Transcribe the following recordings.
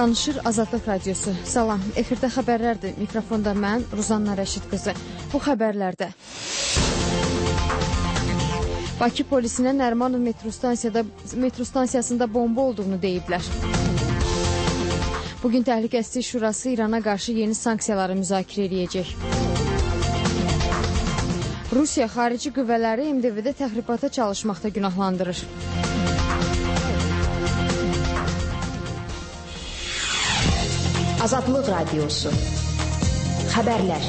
Danışır Azadlıq Radiosu. Salam, efirdə xəbərlərdir. Mikrofonda mən, Ruzanna Rəşid qızı. Bu xəbərlərdə Bakı polisinə Nərimanov metro stansiyasında bomba olduğunu deyiblər. Bugün Təhlükəsizlik Şurası İrana qarşı yeni sanksiyaları müzakirə edəcək. Rusiya xarici qüvvələri MDB-də təxribata çalışmaqda günahlandırır. Azadlıq Radiosu. Xəbərlər.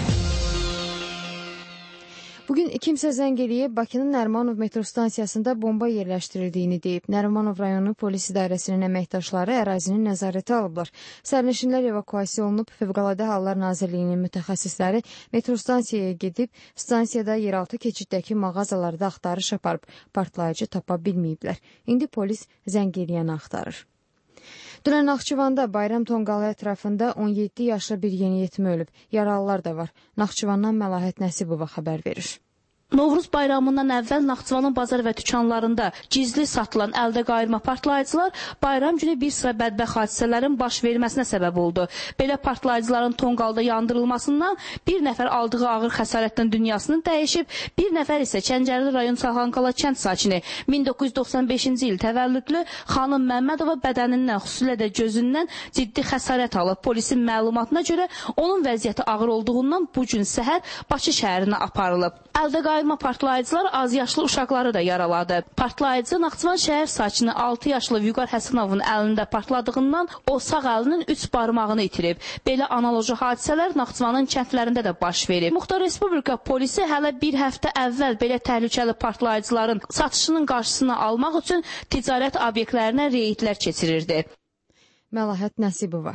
Bugün kimsə zəng eləyib Bakının Nərimanov metro stansiyasında bomba yerləşdirildiyini deyib. Nərimanov rayonu polis idarəsinin əməkdaşları ərazinin nəzarəti alıblar. Sərnişinlər evakuasiya olunub, Fövqəladə Hallar Nazirliyinin mütəxəssisləri metro stansiyaya gedib, stansiyada yeraltı keçiddəki mağazalarda axtarış aparıb, partlayıcı tapa bilməyiblər. İndi polis zəng eləyəni axtarır. Dünən Naxçıvanda Bayram Tonqalı ətrafında 17 yaşlı bir yeniyetmə ölüb. Yaralılar da var. Naxçıvandan Məlahət Nəsibova xəbər verir. Novruz bayramından əvvəl Naxçıvanın bazar və dükanlarında gizli satılan əldə qayırma partlayıcılar bayram günü bir sıra bədbəxt hadisələrin baş verməsinə səbəb oldu. Belə partlayıcıların Tonqalda yandırılmasından bir nəfər aldığı ağır xəsarətdən dünyasını dəyişib, bir nəfər isə Kəncərli rayon Çalğanqala kənd sakini 1995-ci il təvəllüdlü xanım Məmmədova bədənindən, xüsusilə də gözündən ciddi xəsarət alıb. Polisin məlumatına görə onun vəziyyəti ağır olduğundan bu gün səhər Bakı şəhərinə aparılıb. Əldə qayırma partlayıcılar az yaşlı uşaqları da yaraladı. Partlayıcı Naxçıvan şəhər sakini 6 yaşlı Vüqar Həsənovun əlində partladığından o sağ əlinin 3 barmağını itirib. Belə analoji hadisələr Naxçıvanın kəndlərində də baş verib. Muxtar Respublika polisi hələ bir həftə əvvəl belə təhlükəli partlayıcıların satışının qarşısını almaq üçün ticarət obyektlərinə reydlər keçirirdi. Məlahət Nəsibova.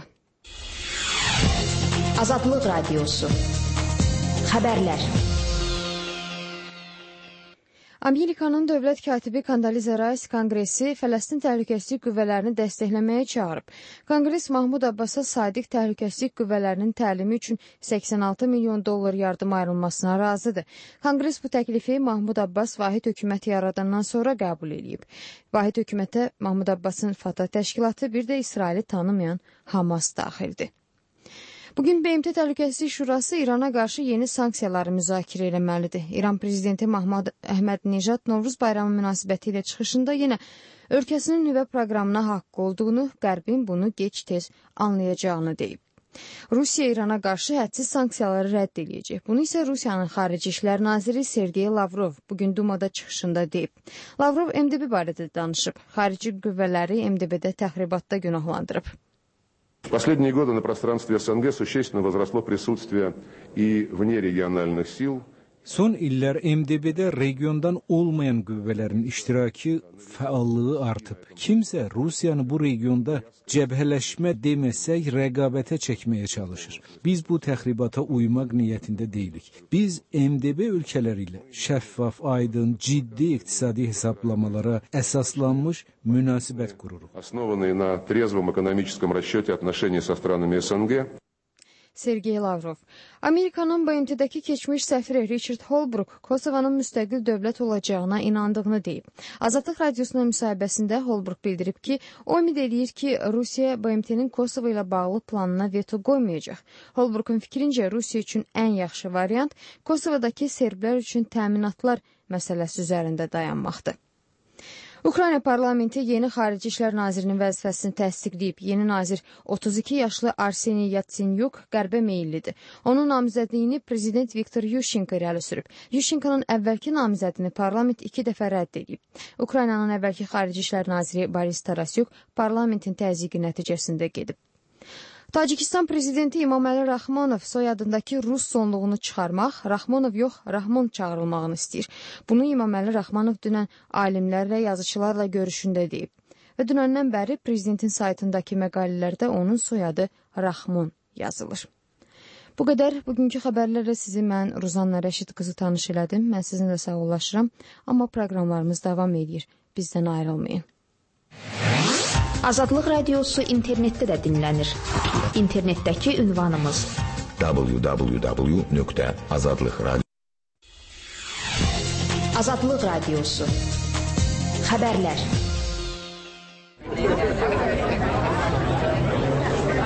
Azadlıq Radiosu. Xəbərlər. Amerikanın dövlət katibi Kondoliza Rice Konqresi Fələstin təhlükəsizlik qüvvələrini dəstəkləməyə çağırıb. Konqres Mahmud Abbasa sadiq təhlükəsizlik qüvvələrinin təlimi üçün 86 milyon dollar yardım ayrılmasına razıdır. Konqres bu təklifi Mahmud Abbas vahid hökumət yaradandan sonra qəbul edib. Vahid hökumətə Mahmud Abbasın Fatah təşkilatı, bir də İsraili tanımayan Hamas daxildir. Bugün BMT Təhlükəsizlik Şurası İrana qarşı yeni sanksiyaları müzakirə eləməlidir. İran prezidenti Əhməd-Nejad Novruz bayramı münasibəti ilə çıxışında yenə ölkəsinin nüvə proqramına haqqı olduğunu, Qərbin bunu gec-tez anlayacağını deyib. Rusiya İrana qarşı hədsiz sanksiyaları rədd edəcək. Bunu isə Rusiyanın Xarici İşlər Naziri Sergey Lavrov bugün Dumada çıxışında deyib. Lavrov MDB barədə danışıb. Xarici qüvvələri MDB-də təxribatda günahlandırıb. В последние годы на пространстве СНГ существенно возросло присутствие и внерегиональных сил. Son illər MDB-də regiondan olmayan qüvvələrin iştirakı, fəallığı artıb. Kimsə Rusiyanı bu regionda cəbhələşmə deməsək, rəqabətə çəkməyə çalışır. Biz bu təxribata uymaq niyyətində deyilik. Biz MDB ölkələri ilə şəffaf, aydın, ciddi iqtisadi hesablamalara əsaslanmış münasibət qururuq. Основанные на трезвом экономическом расчете отношений со странами СНГ. Sergey Lavrov. Amerikanın BMT-dəki keçmiş səfiri Richard Holbrooke Kosovanın müstəqil dövlət olacağına inandığını deyib. Azadlıq Radiosuna müsahibəsində Holbrooke bildirib ki, o ümid eləyir ki, Rusiya BMT-nin Kosova ilə bağlı planına veto qoymayacaq. Holbrooke'un fikrincə Rusiya üçün ən yaxşı variant Kosovadakı serblər üçün təminatlar məsələsi üzərində dayanmaqdır. Ukrayna parlamenti yeni Xarici İşlər Nazirinin vəzifəsini təsdiqləyib. Yeni nazir 32 yaşlı Arseniy Yatsenyuk qərbə meyillidir. Onun namizədliyini prezident Viktor Yushchenko irəli sürüb. Yushchenkonun əvvəlki namizədini parlament 2 dəfə rədd edib. Ukraynanın əvvəlki Xarici İşlər Naziri Boris Tarasyuk parlamentin təzyiqi nəticəsində gedib. Tacikistan prezidenti İmaməli Rahmonov soyadındakı Rus sonluğunu çıxarmaq, Rahmonov yox, Rahmon çağırılmağını istəyir. Bunu İmaməli Rahmonov dünən alimlərlə, yazıçılarla görüşündə deyib. Və dünəndən bəri prezidentin saytındakı məqalələrdə onun soyadı Rahmon yazılır. Bu qədər bugünkü xəbərlərlə sizi mən Ruzanna Rəşid qızı tanış elədim. Mən sizinlə sağollaşıram, amma proqramlarımız davam edir. Bizdən ayrılmayın. Azadlıq Radiosu internetdə də dinlənir. İnternetdəki ünvanımız www.azadlıqradio. Azadlıq Radiosu. Xəbərlər.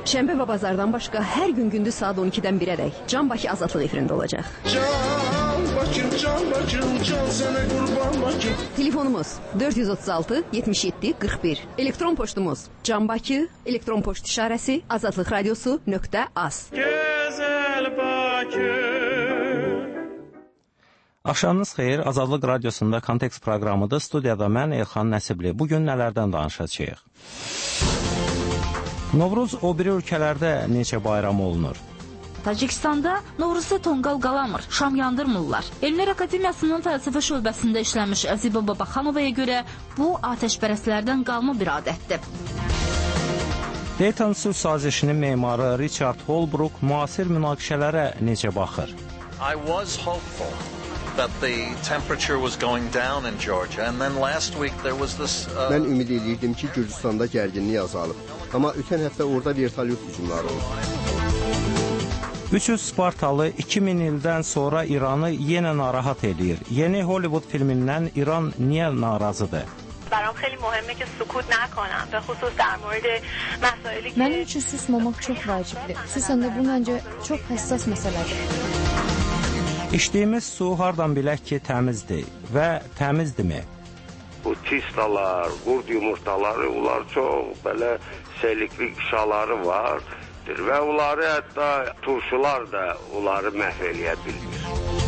Şənbə və bazardan başqa hər gün gündüz saat 12-dən 1-ədək Can Bakı Azadlıq efirində olacaq. Can Bakım, can Bakım, can sənə qurban Bakım. Telefonumuz 436 77 41. Elektron poçtumuz canbaki, elektron poçt işarəsi, azadlıqradiosu.az. Gözəl Bakım. Axşamınız xeyir, Azadlıq Radiosunda Kontekst proqramıdır. Studiyada mən Elxan Nəsibli. Bugün nələrdən danışacağıq? Novruz o biri ölkələrdə necə bayram olunur? Tacikistanda Novruzda tonqal qalamır, şam yandırmırlar. Elmlər Akademiyasının fəlsəfə şöbəsində işləmiş Ziba Babaxanovaya görə bu atəşpərəstlərdən qalma bir adətdir. Dayton sülh sazişinin memarı Richard Holbrooke müasir münaqişələrə necə baxır? I was hopeful that the temperature was going down in Georgia, and then last week there was this Mən ümid edirdim ki, Gürcüstanda gərginlik azalıb. Amma ötən həftə orada vertolyot hücumları oldu. 300 Spartalı 2000 ildən sonra İranı yenə narahat eləyir. Yeni Hollywood filmindən İran niyə narazıdır? Mənim üçün susmamaq çox vacibdir. Xüsusən də bu məncə çox həssas məsələdir. İçdiyimiz su hardan bilək ki, təmizdir və təmizdirmi? Bu tistalar, qurd yumurtaları, onlar çox belə selikli qışaları var və onları hətta turşular da onları məhv eləyə bilmir.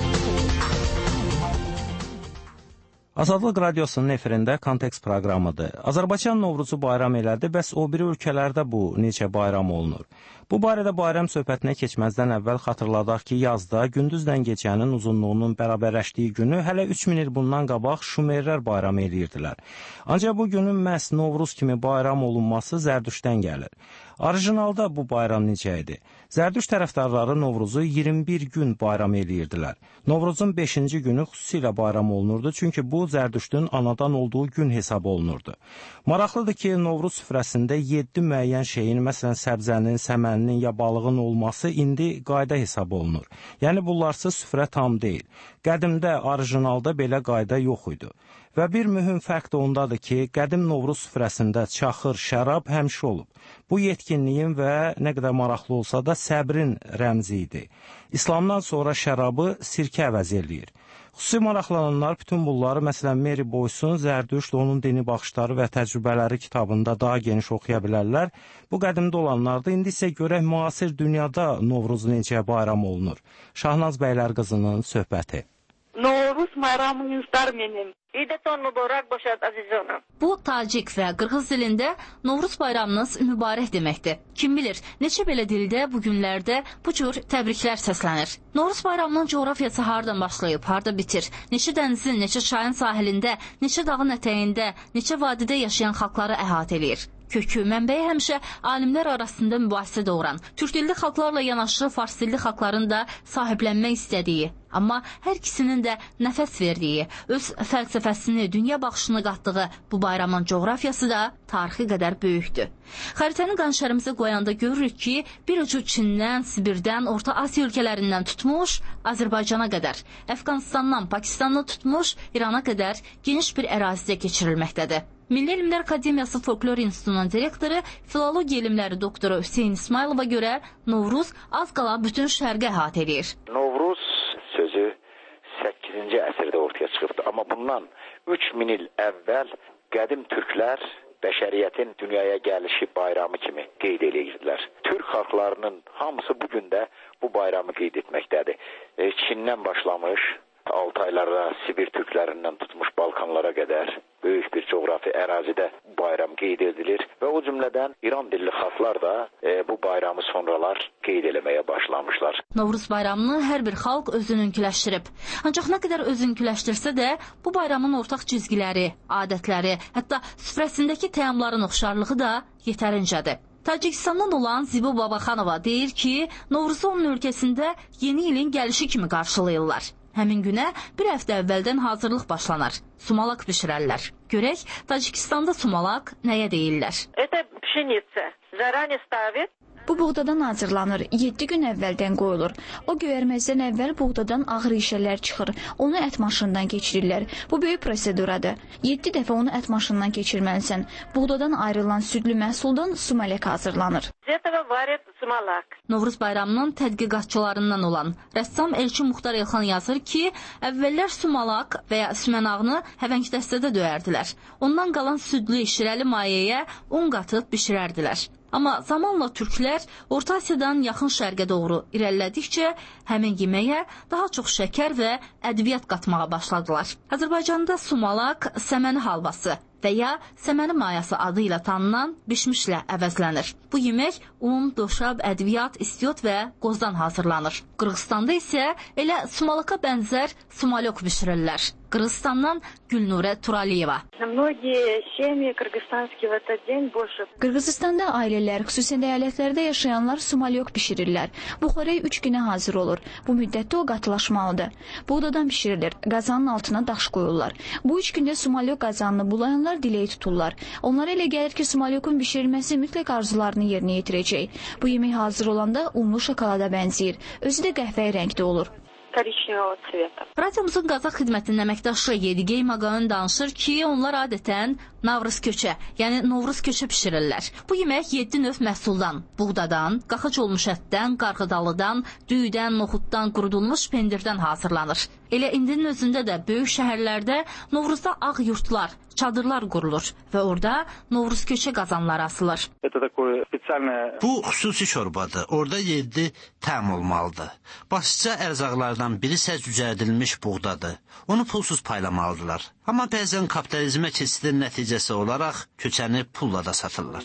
Azadlıq Radiosunun efirində Kontekst proqramıdır. Azərbaycan Novruzu bayram elədi, bəs o biri ölkələrdə bu necə bayram olunur? Bu barədə bayram söhbətinə keçməzdən əvvəl xatırladaq ki, yazda gündüzdən gecənin uzunluğunun bərabərləşdiyi günü hələ 3000 il bundan qabaq Şumerlər bayram eləyirdilər. Ancaq bu günün məhz Novruz kimi bayram olunması Zərdüştdən gəlir. Orijinalda bu bayram necə idi? Zərdüşt tərəfdarları Novruzu 21 gün bayram eləyirdilər. Novruzun 5-ci günü xüsusilə bayram olunurdu, çünki bu Zərdüştün anadan olduğu gün hesab olunurdu. Maraqlıdır ki, Novruz süfrəsində 7 müəyyən şeyin, məsələn, səbzənin, səməninin ya balığın olması indi qayda hesab olunur. Yəni, bunlarsız süfrə tam deyil. Qədimdə, orijinalda belə qayda yox idi. Və bir mühüm fərq də ondadır ki, qədim Novruz süfrəsində çaxır, şərab həmişə olub. Bu yetkinliyin və nə qədər maraqlı olsa da səbrin rəmzi idi. İslamdan sonra şərabı sirkə əvəz eləyir. Xüsusi maraqlananlar bütün bunları, məsələn, Mary Boyce'un Zərdüşt, onun dini baxışları və təcrübələri kitabında daha geniş oxuya bilərlər. Bu qədimdə olanlardır. İndi isə görək müasir dünyada Novruz necə bayram olunur. Şahnaz bəylər qızının söhbəti. Novruz bayramınızlar mənim. İdətən mübarək başad əzizanım. Bu Tacik və Qırğız dilində Novruz bayramınız mübarək deməkdir. Kim bilir, neçə belə dildə bu günlərdə bu cür təbriklər səslənir. Novruz bayramının coğrafiyası hardan başlayıb, harda bitir? Neçə dənizin, neçə çayın sahilində, neçə dağın ətəyində, neçə vadidə yaşayan xalqları əhatə eləyir? Kökü, mənbəyi həmişə alimlər arasında mübahisə doğuran, türk dilli xalqlarla yanaşı fars dilli xalqların da sahiblənmək istədiyi, amma hər ikisinin də nəfəs verdiyi, öz fəlsəfəsini, dünya baxışını qatdığı bu bayramın coğrafiyası da tarixi qədər böyükdür. Xəritəni qanşərimizə qoyanda görürük ki, bir ucu Çindən, Sibirdən, Orta Asiya ölkələrindən tutmuş Azərbaycana qədər, Əfqanistandan, Pakistandan tutmuş İrana qədər geniş bir ərazidə keçirilməkdədir. Milli Elmlər Akademiyası Folklor İnstitutunun direktoru, filologiya elmləri doktoru Hüseyn İsmailova görə Novruz az qala bütün şərqi əhatə edir. Novruz sözü 8-ci əsrdə ortaya çıxıbdı, amma bundan 3000 il əvvəl qədim türklər bəşəriyyətin dünyaya gəlişi bayramı kimi qeyd edirdilər. Türk xalqlarının hamısı bugün də bu bayramı qeyd etməkdədir. Çindən başlamış, Altaylara, Sibir türklərindən tutmuş Balkanlara qədər böyük bir coğrafi ərazidə bu bayram qeyd edilir və o cümlədən İran dilli xalqlar da bu bayramı sonralar qeyd eləməyə başlamışlar. Novruz bayramını hər bir xalq özününkiləşdirib. Ancaq nə qədər özünkiləşdirsə də bu bayramın ortaq cizgiləri, adətləri, hətta süfrəsindəki təamların oxşarlığı da yetərincədir. Tacikistandan olan Ziba Babaxanova deyir ki, Novruzu onun ölkəsində yeni ilin gəlişi kimi qarşılayırlar. Həmin günə bir həftə əvvəldən hazırlıq başlanar. Sumalak bişirərlər. Görək, Tacikistanda sumalak nəyə deyirlər? Это пшеница. Заранее ставит. Bu Bu buğdadan hazırlanır, 7 gün əvvəldən qoyulur. O göyərməzdən əvvəl buğdadan ağır rişələr çıxır, onu ət maşından keçirirlər. Bu böyük proseduradır. 7 dəfə onu ət maşından keçirməlisən. Buğdadan ayrılan südlü məhsuldan sumalak hazırlanır. Novruz bayramının tədqiqatçılarından olan rəssam Elçin Muxtar Elxan yazır ki, əvvəllər sumalak və ya sümənağını həvəng dəstədə döyərdilər. Ondan qalan südlü şirəli mayəyə un qatıb bişirərdilər. Amma zamanla türklər Orta Asiyadan yaxın şərqə doğru irəlilədikcə həmin yeməyə daha çox şəkər və ədviyyat qatmağa başladılar. Azərbaycanda sumalak səməni halvası və ya səməni mayası adı ilə tanınan bişmişlə əvəzlənir. Bu yemək un, doşab, ədviyyat, istiot və qozdan hazırlanır. Qırğızstanda isə elə sumalaka bənzər sumalyok bişirirlər. Qırğızstandan Gülnurə Turaliyeva. Qırğızstanda ailələr, xüsusən əyalətlərdə yaşayanlar sumalyok bişirirlər. Bu xörək 3 günə hazır olur. Bu müddətdə o qatılaşmalıdır. Buğdadan bişirilir. Qazanın altına daş qoyurlar. Bu 3 gündə sumalyok qazanını bulayanlar diləyi tuturlar. Onlara elə gəlir ki, sumalyokun bişirilməsi mütləq arzularını yerinə yetirəcək. Bu yemək hazır olanda unlu şokolada bənzəyir. Özü də qəhvəyi rəngdə olur. Radiomuzun Qazaq xidmətinin əməkdaşı Yedigey Maqaön danışır ki, onlar adətən Navruz köçə, yəni Novruz köçə bişirirlər. Bu yemək 7 növ məhsuldan, buğdadan, qaxac olmuş ətdən, qarğıdalıdan, düyüdən, noxuddan, qurudulmuş pendirdən hazırlanır. Elə indinin özündə də böyük şəhərlərdə Novruzda ağ yurtlar, çadırlar qurulur və orada Novruz köçə qazanları asılır. Bu xüsusi şorbadır. Orada 7 təm olmalıdır. Başlıca ərzaqlardan biri isə cücərdilmiş buğdadır. Onu pulsuz paylamalıdırlar. Amma bəzən kapitalizmə keçidin nəticəsi olaraq köçəni pulla da satırlar.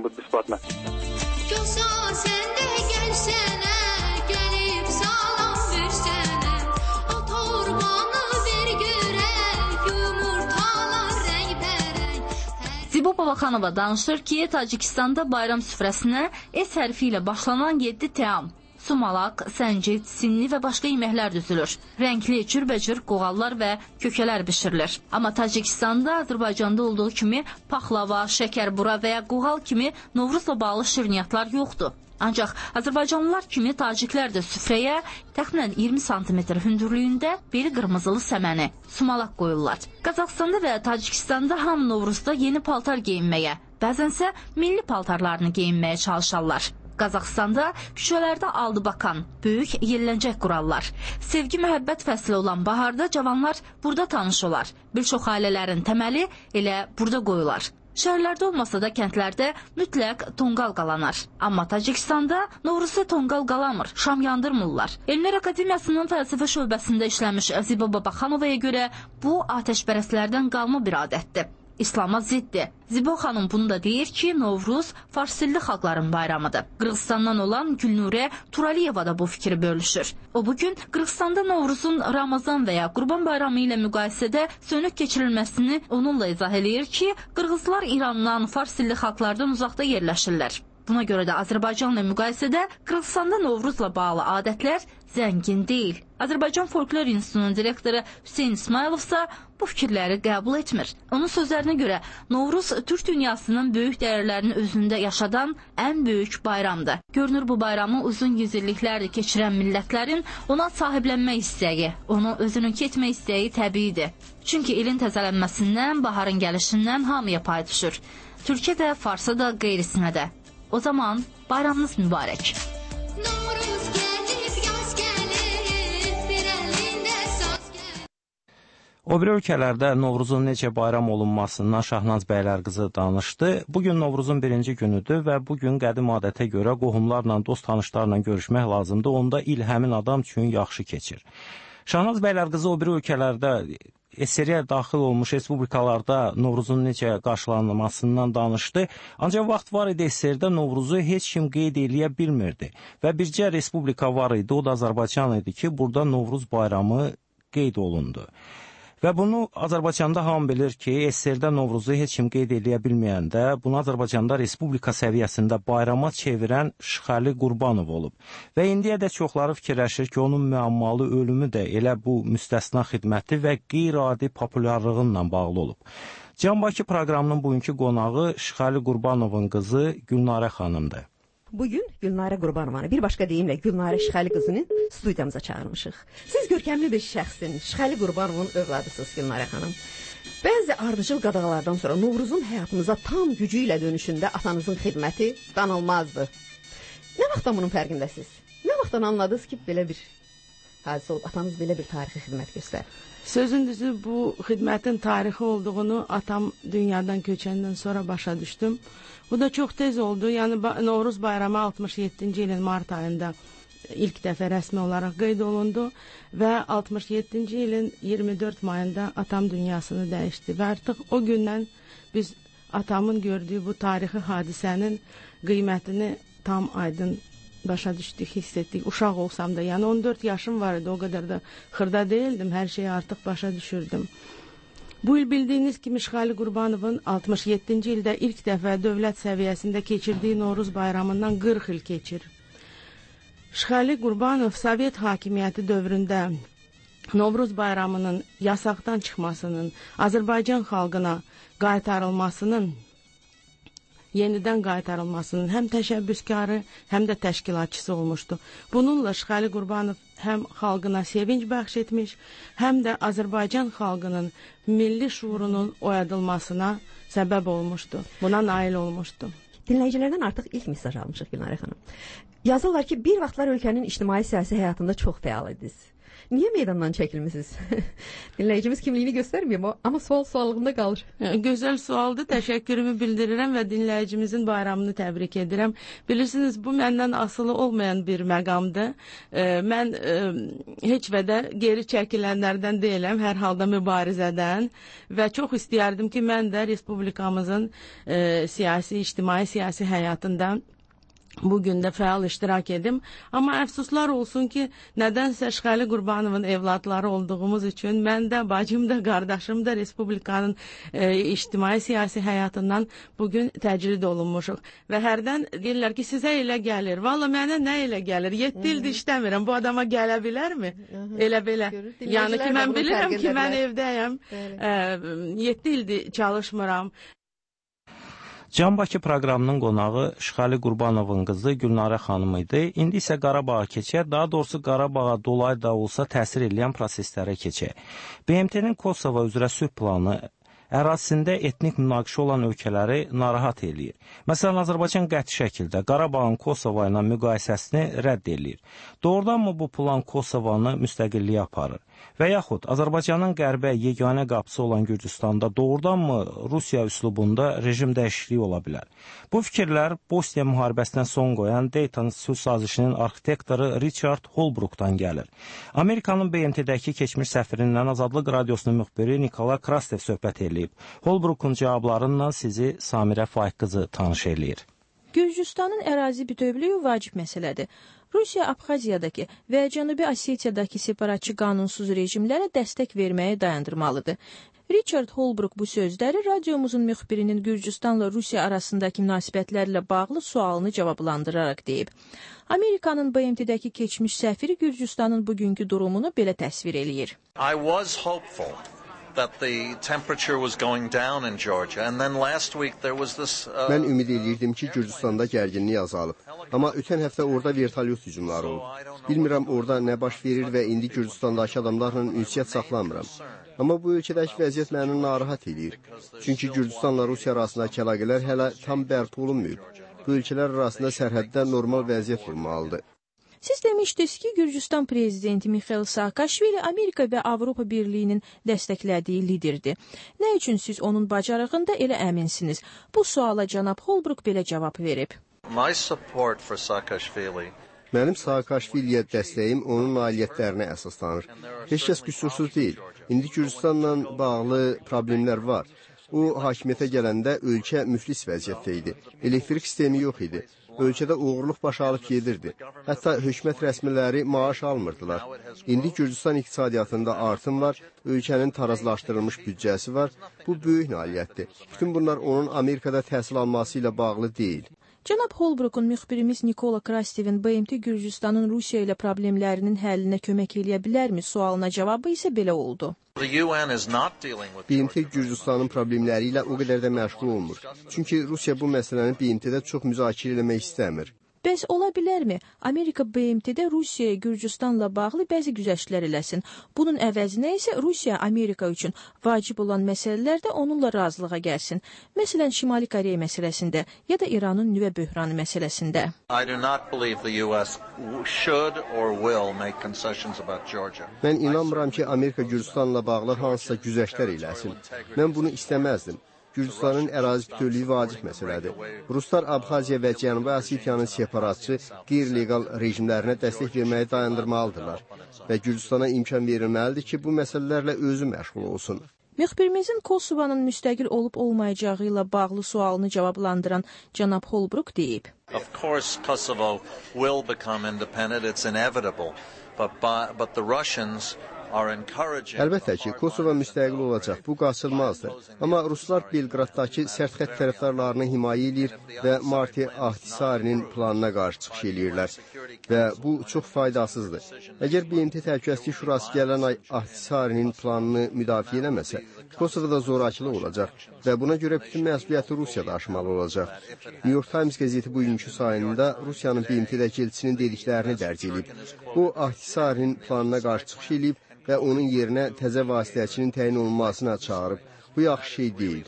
Zibo Babaxanova danışır ki, Tacikistanda bayram süfrəsinə S hərfi ilə başlanan 7 təam, sumalak, səncid, sinli və başqa yeməklər düzülür. Rəngli, cürbəcür qoğallar və kökələr bişirilir. Amma Tacikistanda, Azərbaycanda olduğu kimi paxlava, şəkərbura və ya qoğal kimi Novruzla bağlı şirniyyatlar yoxdur. Ancaq Azərbaycanlılar kimi taciklər də süfrəyə təxminən 20 sm hündürlüyündə beli qırmızılı səməni, sumalak qoyurlar. Qazaxstanda və Tacikistanda hamı Novruzda yeni paltar geyinməyə, bəzənsə milli paltarlarını geyinməyə çalışarlar. Qazaxstanda küçələrdə aldıbakan, böyük yelləncək qurarlar. Sevgi, məhəbbət fəsli olan baharda cavanlar burada tanış olar. Bir çox ailələrin təməli elə burada qoyular. Şəhərlərdə olmasa da kəndlərdə mütləq tonqal qalanar. Amma Tacikistanda Novruzda tonqal qalamır, şam yandırmırlar. Elmlər Akademiyasının fəlsəfə şöbəsində işləmiş Zibo Babaxanovaya görə bu atəşpərəstlərdən qalma bir adətdir. İslama ziddir. Zibo xanım bunu da deyir ki, Novruz farsilli xalqların bayramıdır. Qırğızstandan olan Gülnurə Turaliyeva da bu fikri bölüşür. O bugün Qırğızstanda Novruzun Ramazan və ya Qurban bayramı ilə müqayisədə sönük keçirilməsini onunla izah eləyir ki, Qırğızlar İrandan, farsilli xalqlardan uzaqda yerləşirlər. Buna görə də Azərbaycanla müqayisədə Qırğızstanda Novruzla bağlı adətlər zəngin deyil. Azərbaycan Folklor İnstitutunun direktoru Hüseyn İsmailov isə bu fikirləri qəbul etmir. Onun sözlərinə görə Novruz Türk dünyasının böyük dəyərlərini özündə yaşadan ən böyük bayramdır. Görünür bu bayramı uzun yüzilliklərdir keçirən millətlərin ona sahiblənmək istəyi, onu özününki etmək istəyi təbiidir. Çünki ilin təzələnməsindən, baharın gəlişindən hamıya pay düşür. Türkə də, Farsa da, qeyrisinə də. O zaman bayramınız mübarək. O bir ölkələrdə Novruzun necə bayram olunmasından Şahnaz Bəylərqızı danışdı. Bugün Novruzun birinci günüdür və bugün qədim adətə görə qohumlarla, dost tanışlarla görüşmək lazımdır. Onda il həmin adam üçün yaxşı keçir. Şahnaz Bəylərqızı o bir ölkələrdə SSR-yə daxil olmuş respublikalarda Novruzun necə qarşılanmasından danışdı. Ancaq vaxt var idi SSR-də Novruzu heç kim qeyd eləyə bilmirdi. Və bircə respublika var idi, o da Azərbaycan idi ki, burada Novruz bayramı qeyd olundu. Və bunu Azərbaycanda hamı bilir ki, SSR-də Novruzu heç kim qeyd eləyə bilməyəndə, bunu Azərbaycanda respublika səviyyəsində bayrama çevirən Şıxəli Qurbanov olub. Və indiyə də çoxları fikirləşir ki, onun müəmmalı ölümü də elə bu müstəsna xidməti və qeyri-adi populyarlığınla bağlı olub. Can Bakı proqramının bugünkü qonağı Şıxəli Qurbanovun qızı Gülnarə xanımdır. Bugün Gülnarə Qurbanovanı, bir başqa deyimlə Gülnarə Şıxəli qızını studiyamıza çağırmışıq. Siz görkəmli bir şəxsin, Şıxəli Qurbanovun övladısınız Gülnarə xanım. Bəzi ardıcıl qadağalardan sonra Novruzun həyatımıza tam gücü ilə dönüşündə atanızın xidməti danılmazdı. Nə vaxtdan bunun fərqindəsiniz? Nə vaxtdan anladınız ki, belə bir hadisə olub, atanız belə bir tarixi xidmət göstərir? Sözün düzü bu xidmətin tarixi olduğunu atam dünyadan köçəndən sonra başa düşdüm. Bu da çox tez oldu. Yəni Novruz bayramı 67-ci ilin mart ayında ilk dəfə rəsmi olaraq qeyd olundu və 67-ci ilin 24 mayında atam dünyasını dəyişdi və artıq o gündən biz atamın gördüyü bu tarixi hadisənin qiymətini tam aydın başa düşdük, hiss etdik. Uşaq olsam da, yəni 14 yaşım var idi, o qədər də xırda deyildim, hər şeyi artıq başa düşürdüm. Bu il bildiyiniz kimi Şıxəli Qurbanovun 67-ci ildə ilk dəfə dövlət səviyyəsində keçirdiyi Novruz bayramından 40 il keçir. Şıxəli Qurbanov Sovet hakimiyyəti dövründə Novruz bayramının yasaqdan çıxmasının, Azərbaycan xalqına qaytarılmasının, yenidən qaytarılmasının həm təşəbbüskarı, həm də təşkilatçısı olmuşdu. Bununla Şıxəli Qurbanov həm xalqına sevinç bəxş etmiş, həm də Azərbaycan xalqının milli şuurunun oyadılmasına səbəb olmuşdu. Buna nail olmuşdu. Dinləyicilərdən artıq ilk mesaj almışıq Gülnarə xanım. Yazırlar ki, bir vaxtlar ölkənin ictimai siyasi həyatında çox fəal idiniz. Niyə meydandan çəkilmisiniz? Dinləyicimiz kimliyini göstərməyəm, amma suallığında qalır. Gözəl sualdır, təşəkkürümü bildirirəm və dinləyicimizin bayramını təbrik edirəm. Bilirsiniz, bu məndən asılı olmayan bir məqamdır. Mən heç və də geri çəkilənlərdən deyiləm, hər halda mübarizədən və çox istəyərdim ki, mən də Respublikamızın siyasi, ictimai siyasi həyatında bugün də fəal iştirak edim. Amma əfsuslar olsun ki, nədənsə Şıxəli Qurbanovun evladları olduğumuz üçün mən də, bacım da, qardaşım da Respublikanın ictimai siyasi həyatından bugün təcrid olunmuşuq. Və hərdən deyirlər ki, sizə elə gəlir. Valla mənə nə elə gəlir? 7 ildir işləmirəm. Bu adama gələ bilərmi? Elə belə. Yəni ki, mən bilirəm ki, mən evdəyəm. 7 ildir çalışmıram. Can Bakı proqramının qonağı Şıxəli Qurbanovun qızı Gülnarə xanım idi. İndi isə Qarabağa keçək, daha doğrusu Qarabağa dolayı da olsa təsir edən proseslərə keçək. BMT-nin Kosovo üzrə sülh planı ərazisində etnik münaqişə olan ölkələri narahat eləyir. Məsələn, Azərbaycan qəti şəkildə Qarabağın Kosovo ilə müqayisəsini rədd eləyir. Doğrudanmı bu plan Kosovanı müstəqilliyə aparır? Və yaxud Azərbaycanın qərbə yeganə qapısı olan Gürcüstanda doğrudanmı Rusiya üslubunda rejim dəyişikliyi ola bilər? Bu fikirlər Bosniya müharibəsinə son qoyan Dayton sülh sazişinin arxitektoru Richard Holbrook'dan gəlir. Amerikanın BMT-dəki keçmiş səfirindən Azadlıq Radiosunun müxbiri Nikolay Krastev söhbət eləyib. Holbrook'un cavablarından sizi Samirə Faiq qızı tanış eləyir. Gürcüstanın ərazi bütövlüyü vacib məsələdir. Rusiya Abxaziyadakı və Cənubi Osetiyadakı separatçı qanunsuz rejimlərə dəstək verməyi dayandırmalıdır. Richard Holbrook bu sözləri radiomuzun müxbirinin Gürcüstanla Rusiya arasındakı münasibətlərlə bağlı sualını cavablandıraraq deyib. Amerikanın BMT-dəki keçmiş səfiri Gürcüstanın bugünkü durumunu belə təsvir eləyir. I was hopeful that the temperature was going down in Georgia and then last week there was this Mən ümid edirdim ki, Gürcüstanda gərginlik azalıb. Amma ötən həftə orada vertolyot hücumları olub. Bilmirəm orada nə baş verir və indi Gürcüstandakı adamlarla ünsiyyət saxlamıram. Amma bu ölkədəki vəziyyət məni narahat edir. Çünki Gürcüstanla Rusiya arasındakı əlaqələr hələ tam bərpa olunmayıb. Bu ölkələr arasında sərhəddə normal vəziyyət olmalıdır. Siz demişdiniz ki, Gürcüstan prezidenti Mikhail Saakashvili Amerika və Avropa Birliyinin dəstəklədiyi liderdir. Nə üçün siz onun bacarığında elə əminsiniz? Bu suala cənab Holbrook belə cavab verib. My support for Saakashvili Mənim Saakashviliyə dəstəyim onun nailiyyətlərinə əsaslanır. Heç kəs qüsursuz deyil. İndi Gürcüstanla bağlı problemlər var. O, hakimiyyətə gələndə ölkə müflis vəziyyətdə idi. Elektrik sistemi yox idi. Ölkədə uğurluq baş alıb gedirdi. Hətta hökumət rəsmiləri maaş almırdılar. İndi Gürcüstan iqtisadiyyatında artım var, ölkənin tarazlaşdırılmış büdcəsi var. Bu böyük nailiyyətdir. Bütün bunlar onun Amerikada təhsil alması ilə bağlı deyil. Cənab Holbrook'un müxbirimiz Nikola Krastevin BMT Gürcüstanın Rusiya ilə problemlərinin həllinə kömək eləyə bilərmi sualına cavabı isə belə oldu. BMT Gürcüstanın problemləri ilə o qədər də məşğul olmur. Çünki Rusiya bu məsələni BMT-də çox müzakirə eləmək istəmir. Bəs ola bilərmi Amerika BMT-də Rusiyaya Gürcüstanla bağlı bəzi güzəştlər eləsin? Bunun əvəzinə isə Rusiya Amerika üçün vacib olan məsələlərdə onunla razılığa gəlsin. Məsələn, Şimali Koreya məsələsində ya da İranın nüvə böhranı məsələsində. I do not believe the US should or will make concessions about Georgia. Mən inanmıram ki, Amerika Gürcüstanla bağlı hansısa güzəştlər eləsin. Mən bunu istəməzdim. Gürcüstanın ərazi bütövlüyü vacib məsələdir. Ruslar Abxaziya və Cənubi Osetiyanın separatçı, qeyri-legal rejimlərinə dəstək verməyi dayandırmalıdırlar və Gürcüstana imkan verilməlidir ki, bu məsələlərlə özü məşğul olsun. Müxbirimizin Kosovanın müstəqil olub-olmayacağı ilə bağlı sualını cavablandıran cənab Holbrook deyib. Of course, Kosovo will become independent. It's inevitable. But the Russians Əlbəttə ki, Kosova müstəqil olacaq, bu qaçılmazdır. Amma Ruslar Belqraddakı sərtxət tərəfdarlarını himayə edir və Marti Ahtisarinin planına qarşı çıxış edirlər və bu çox faydasızdır. Əgər BMT Təhlükəsizlik Şurası gələn ay Ahtisarinin planını müdafiə eləməsə, Kosovada zorakılıq olacaq və buna görə bütün məsuliyyəti Rusiya daşımalı olacaq. New York Times qəzeti bugünkü sayında Rusiyanın BMT-dəki elçisinin dediklərini dərc edib. O, Ahtisarinin planına qarşı çıxış edib və onun yerinə təzə vasitəçinin təyin olunmasına çağırıb. Bu yaxşı şey deyil.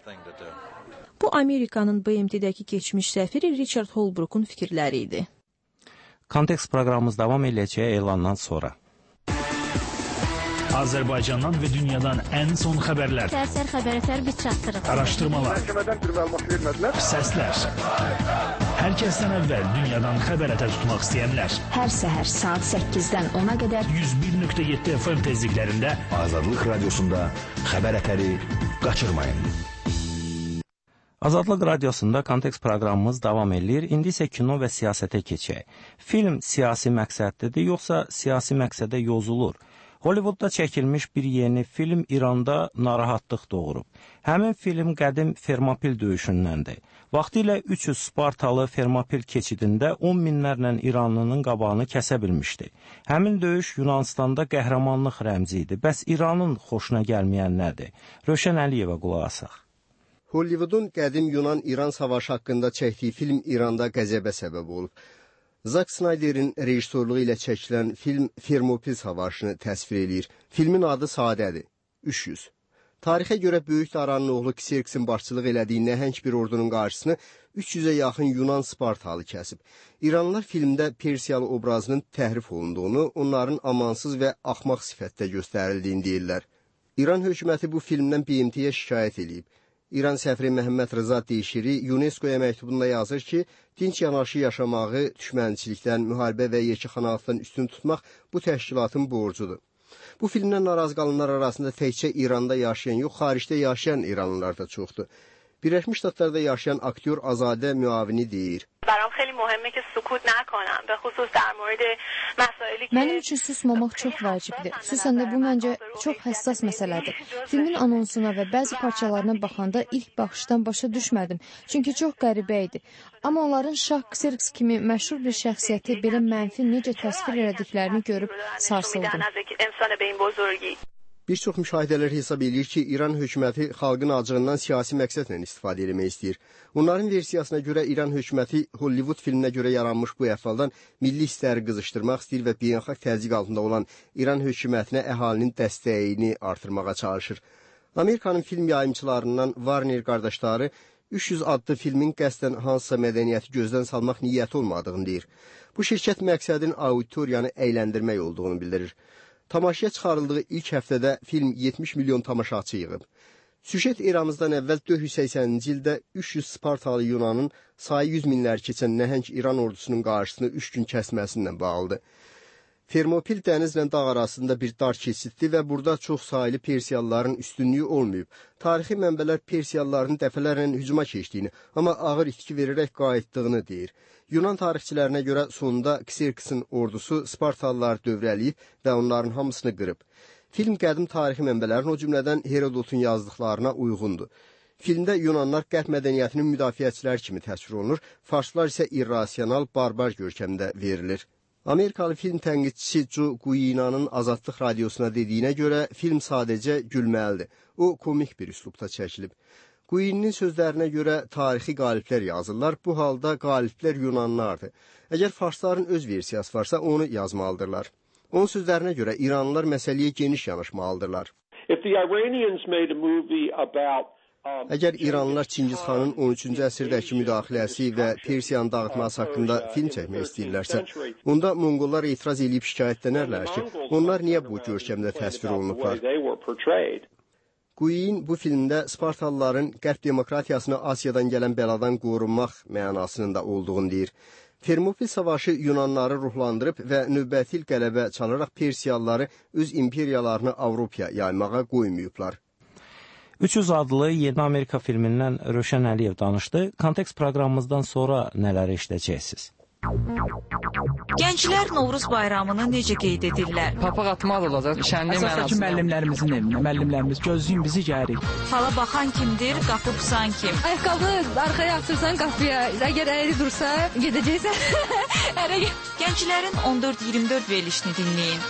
Bu, Amerikanın BMT-dəki keçmiş səfiri Richard Holbrook'un fikirləri idi. Kontekst proqramımız davam edəcək elandan sonra. Azərbaycandan və dünyadan ən son xəbərlər. Səhər xəbərlər biz çatdırırıq. Araşdırmalar. Məhkəmədən bir məlumat vermədilər. Səslər. Hər kəsdən əvvəl dünyadan xəbər ətər tutmaq istəyənlər. Hər səhər saat 8-dən 10-a qədər 101.7 FM tezliklərində Azadlıq Radiosunda xəbər ətəri qaçırmayın. Azadlıq Radiosunda Kontekst proqramımız davam edir. İndi isə kino və siyasətə keçək. Film siyasi məqsədlidir, yoxsa siyasi məqsədə yozulur? Hollywoodda çəkilmiş bir yeni film İranda narahatlıq doğurub. Həmin film qədim Fermopil döyüşündəndir. Vaxtilə 300 Spartalı Fermopil keçidində 10 minlərlə İranlının qabağını kəsə bilmişdi. Həmin döyüş Yunanistanda qəhrəmanlıq rəmzi idi. Bəs İranın xoşuna gəlməyən nədir? Rövşən Əliyevə qulaq asaq. Hollywoodun qədim Yunan-İran savaşı haqqında çəkdiyi film İranda qəzəbə səbəb olub. Zack Snyder'in rejissorluğu ilə çəkilən film Fermopil savaşını təsvir edir. Filmin adı sadədir, 300. Tarixə görə Böyük Daranın oğlu Kserksin başçılıq elədiyi nəhəng bir ordunun qarşısını 300-ə yaxın Yunan Spartalı kəsib. İranlılar filmdə Persiyalı obrazının təhrif olunduğunu, onların amansız və axmaq sifətdə göstərildiyini deyirlər. İran hökuməti bu filmdən BMT-yə şikayət edib. İran səfiri Məhəmməd Rıza Deyşiri UNESCO-ya məktubunda yazır ki, dinc yanaşı yaşamağı, düşmənçilikdən, müharibə və yekəxanalılıqdan üstün tutmaq bu təşkilatın borcudur. Bu filmdən narazı qalanlar arasında təkcə İranda yaşayan yox, xaricdə yaşayan İranlılar da çoxdur. Birləşmiş Ştatlarda yaşayan aktyor Azadə müavini deyir. برام خیلی مهمه که سکوت نکنم به خصوص در مورد مسائلی که Mənim üçün susmamaq çox vacibdir. Xüsusən də bu məncə çox həssas məsələdir. Filmin anonsuna və bəzi parçalarına baxanda ilk baxışdan başa düşmədim. Çünki çox qəribə idi. Amma onların Şah Kserks kimi məşhur bir şəxsiyyəti belə mənfi necə təsvir elədiklərini görüb sarsıldım. Bir çox müşahidələr hesab edir ki, İran hökuməti xalqın acığından siyasi məqsədlə istifadə etmək istəyir. Onların versiyasına görə İran hökuməti Hollywood filminə görə yaranmış bu əhvaldan milli hissləri qızışdırmaq istəyir və beynəlxalq təzyiq altında olan İran hökumətinə əhalinin dəstəyini artırmağa çalışır. Amerikanın film yayımçılarından Warner qardaşları 300 adlı filmin qəsdən hansısa mədəniyyəti gözdən salmaq niyyəti olmadığını deyir. Bu şirkət məqsədin auditoriyanı əyləndirmək olduğunu bildirir. Tamaşaya çıxarıldığı ilk həftədə film 70 milyon tamaşaçı yığıb. Süjet eramızdan əvvəl 480-ci ildə 300 Spartalı Yunanın sayı 100 minlər keçən nəhəng İran ordusunun qarşısını 3 gün kəsməsindən bağlıdır. Fermopil dənizlə dağ arasında bir dar keçiddir və burada çox saylı Persiyalıların üstünlüyü olmayıb. Tarixi mənbələr Persiyalıların dəfələrlə hücuma keçdiyini, amma ağır itki verərək qayıtdığını deyir. Yunan tarixçilərinə görə sonunda Kserksin ordusu Spartalıları dövrəliyib və onların hamısını qırıb. Film qədim tarixi mənbələrin, o cümlədən Herodotun yazdıqlarına uyğundur. Filmdə Yunanlar qərb mədəniyyətinin müdafiəçiləri kimi təsvir olunur, farslar isə irrasional, barbar görkəmdə verilir. Amerikalı film tənqidçisi Joe Guinanın Azadlıq Radiosuna dediyinə görə film sadəcə gülməlidir. O, komik bir üslubda çəkilib. Queen'in sözlərinə görə tarixi qaliblər yazırlar, bu halda qaliblər Yunanlardır. Əgər farsların öz versiyası varsa, onu yazmalıdırlar. Onun sözlərinə görə İranlılar məsələyə geniş yanaşmalıdırlar. Əgər İranlılar Çingizxanın 13-cü əsrdəki müdaxiləsi və Persiyanı dağıtması haqqında film çəkmək istəyirlərsə, onda Monqollar etiraz edib şikayətlənərlər ki, onlar niyə bu görkəmdə təsvir olunublar? Queen bu filmdə Spartalıların qərb demokratiyasını Asiyadan gələn bəladan qorunmaq mənasının da olduğunu deyir. Termopil savaşı Yunanları ruhlandırıb və növbəti il qələbə çalaraq Persiyalıları öz imperiyalarını Avropaya yaymağa qoymayıblar. 300 adlı Yeni Amerika filmindən Röşən Əliyev danışdı. Kontekst proqramımızdan sonra nələri eşidəcəksiniz? Gənclər Novruz bayramını necə qeyd edirlər? Papaq atmaq olacaq, şənlik mənasında. Əsas ki, müəllimlərimizin evinə, müəllimlərimiz gözləyin bizi gəlirik. Hala baxan kimdir, qapı pusan kim? Ayaqqabı arxaya atırsan qapıya, əgər əyri dursa, gedəcəksən. Gənclərin 14-24 verilişini dinləyin.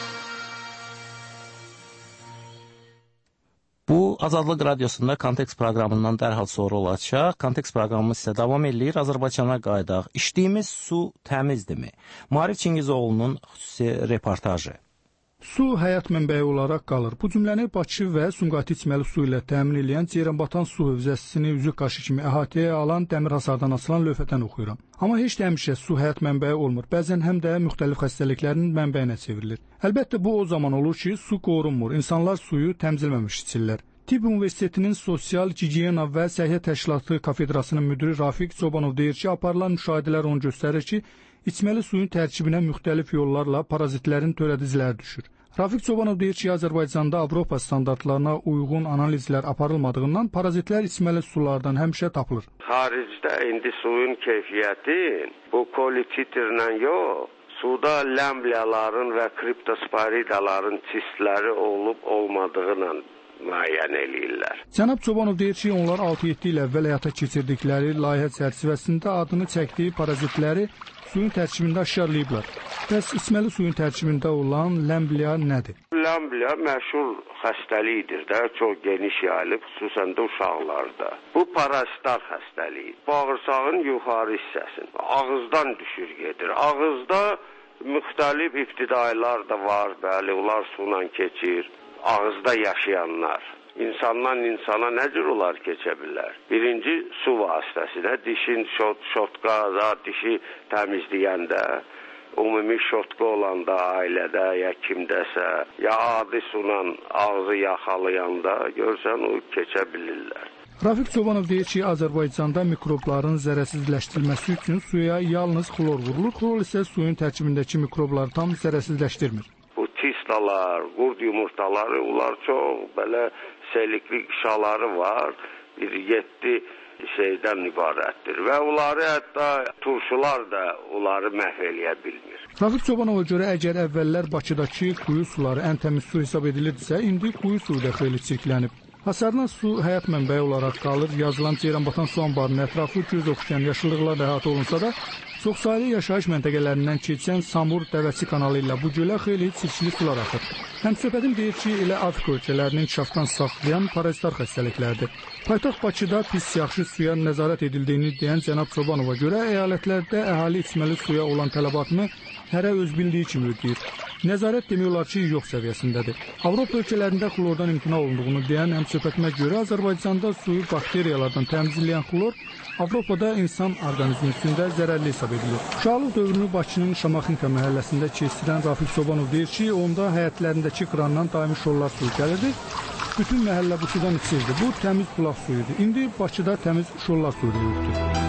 Bu, Azadlıq Radiosunda Kontekst proqramından dərhal sonra olacaq. Kontekst proqramımız isə davam edir. Azərbaycana qayıdaq. İçdiyimiz su təmizdirmi? Maarif Çingizoğlu'nun xüsusi reportajı. Su həyat mənbəyi olaraq qalır. Bu cümləni Bakı və Sumqayıtı içməli su ilə təmin edən Ceyranbatan su hövzəsini üzük qaşı kimi əhatəyə alan dəmir hasardan açılan lövhədən oxuyuram. Amma heç də həmişə su həyat mənbəyi olmur. Bəzən həm də müxtəlif xəstəliklərin mənbəyinə çevrilir. Əlbəttə bu o zaman olur ki, su qorunmur. İnsanlar suyu təmizləməmiş içirlər. Tibb Universitetinin Sosial Gigiyena və Səhiyyə Təşkilatı Kafedrasının müdiri Rafiq Çobanov deyir ki, aparılan müşahidələr onu göstərir ki, içməli suyun tərkibinə müxtəlif yollarla parazitlərin törədiciləri düşür. Rafiq Çobanov deyir ki, Azərbaycanda Avropa standartlarına uyğun analizlər aparılmadığından parazitlər içməli sulardan həmişə tapılır. Xaricdə indi suyun keyfiyyəti bu kolititrlə yox, suda ləmbliyaların və kriptosporidaların çistləri olub-olmadığıyla müəyyən eləyirlər. Cənab Çobanov deyir ki, onlar 6-7 il əvvəl həyata keçirdikləri layihə çərçivəsində adını çəkdiyi parazitləri suyun tərkibində aşkarlayıblar. Bəs içməli suyun tərkibində olan ləmbliya nədir? Ləmbliya məşhur xəstəlikdir də, çox geniş yayılıb, xüsusən də uşaqlarda. Bu parasitar xəstəlik. Bağırsağın yuxarı hissəsini ağızdan düşür gedir. Ağızda müxtəlif ibtidailar da var, bəli, onlar sunan keçir. Ağızda yaşayanlar, insandan insana nə cür olar keçə bilər? Birinci, su vasitəsilə, dişin şotka, dişi təmizləyəndə, ümumi şotka olanda, ailədə, ya kimdəsə, ya adi sunan ağzı yaxalayanda, görsən, o keçə bilirlər. Rafiq Çobanov deyir ki, Azərbaycanda mikrobların zərərsizləşdirilməsi üçün suya yalnız xlor vurulur. Xlor isə suyun tərkibindəki mikrobları tam zərərsizləşdirmir. Tistalar, qurd yumurtaları, onlar çox belə selikli şaları var, bir 7 şeydən ibarətdir və onları hətta turşular da onları məhv eləyə bilmir. Rafiq Çobanova görə əgər əvvəllər Bakıdakı quyu suları ən təmiz su hesab edilirdisə, indi quyu suyu da xeyli çirklənib. Hasardan su həyat mənbəyi olaraq qalır. Yazılan Ceyranbatan su anbarının ətrafı göz oxşayan yaşıllıqlarla əhatə olunsa da, çoxsaylı yaşayış məntəqələrindən keçən Samur Dəvəçi kanalı ilə bu gölə xeyli çirkli sular axır. Həmsöhbətim deyir ki, elə Afrika ölkələrini inkişafdan saxlayan parazitar xəstəliklərdir. Paytaxt Bakıda pis yaxşı suya nəzarət edildiyini deyən cənab Çobanova görə əyalətlərdə əhali içməli suya olan tələbatını hərə öz bildiyi kimi ödəyir. Nəzarət demək olar ki, yox səviyyəsindədir. Avropa ölkələrində xlordan imtina olunduğunu deyən həmsöhbətimə görə Azərbaycanda suyu bakteriyalardan təmizləyən xlor Avropada insan orqanizmi üçün də zərərli hesab edilir. Uşaqlıq dövrünü Bakının Şamaxınka məhəlləsində keçirən Rafiq Çobanov deyir ki, onda həyətlərindəki krandan daimi şorlar suyu gəlirdi. Bütün məhəllə bu sudan içirdi. Bu təmiz bulaq suyudur. İndi Bakıda təmiz şorlar suyu yoxdur.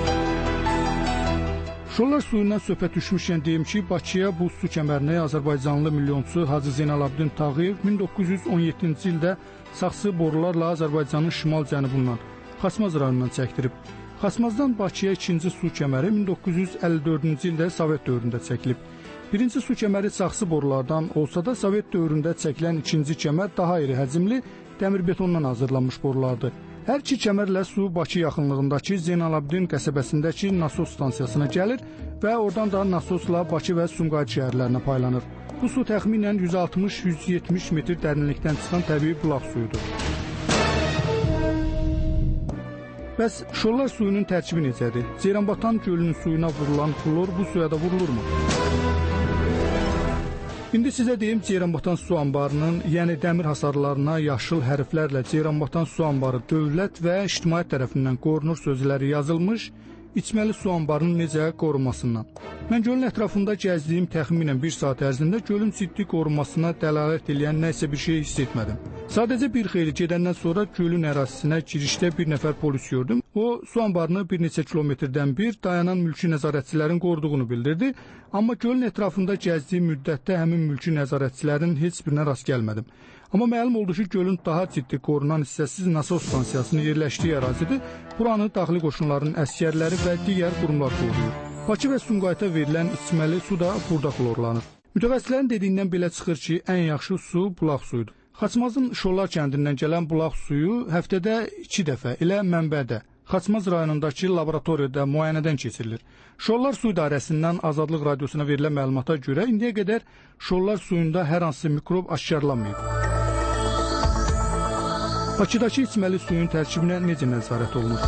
Şorlar suyundan söhbət düşmüşkən deyim ki, Bakıya bu su kəmərini Azərbaycanlı milyonçu Hacı Zeynalabdin Tağıyev 1917-ci ildə saxsı borularla Azərbaycanın şimal-cənubundan, Xaçmaz rayonundan çəkdirib. Xaçmazdan Bakıya ikinci su kəməri 1954-cü ildə Sovet dövründə çəkilib. Birinci su kəməri saxsı borulardan olsa da Sovet dövründə çəkilən ikinci kəmər daha iri həcmli dəmir betondan hazırlanmış borulardır. Hər iki kəmərlə su Bakı yaxınlığındakı Zeynalabdin qəsəbəsindəki nasos stansiyasına gəlir və oradan da nasosla Bakı və Sumqayıt şəhərlərinə paylanır. Bu su təxminən 160-170 metr dərinlikdən çıxan təbii bulaq suyudur. Bəs şorlar suyunun tərkibi necədir? Ceyranbatan gölünün suyuna vurulan klor bu suya da vurulurmu? İndi sizə deyim Ceyranbatan su anbarının, yəni dəmir hasarlarına yaşıl hərflərlə Ceyranbatan su anbarı dövlət və ictimaiyyət tərəfindən qorunur sözləri yazılmış içməli su anbarının necə qorunmasından. Mən gölün ətrafında gəzdiyim təxminən 1 saat ərzində gölün ciddi qorunmasına dəlalət edən nəsə bir şey hiss etmədim. Sadəcə bir xeyli gedəndən sonra gölün ərazisinə girişdə bir nəfər polis gördüm. O, su anbarını bir neçə kilometrdən bir dayanan mülki nəzarətçilərin qoruduğunu bildirdi. Amma gölün ətrafında gəzdiyim müddətdə həmin mülki nəzarətçilərin heç birinə rast gəlmədim. Amma məlum oldu ki, gölün daha ciddi qorunan hissəsi nasos stansiyasının yerləşdiyi ərazidir. Buranı daxili qoşunların əsgərləri və digər qurumlar qoruyur. Bakı və Sumqayıta verilən içməli su da burada klorlanır. Mütəxəssislərin dediyindən belə çıxır ki, ən yaxşı su bulaq suyudur. Xaçmazın Şorlar kəndindən gələn bulaq suyu həftədə 2 dəfə elə mənbədə, Xaçmaz rayonundakı laboratoriyada müayinədən keçirilir. Şorlar su idarəsindən Azadlıq radiosuna verilən məlumata görə indiyə qədər şorlar suyunda hər hansı mikrob aşkarlanmayıb. Bakıdakı içməli suyun tərkibinə necə nəzarət olunur?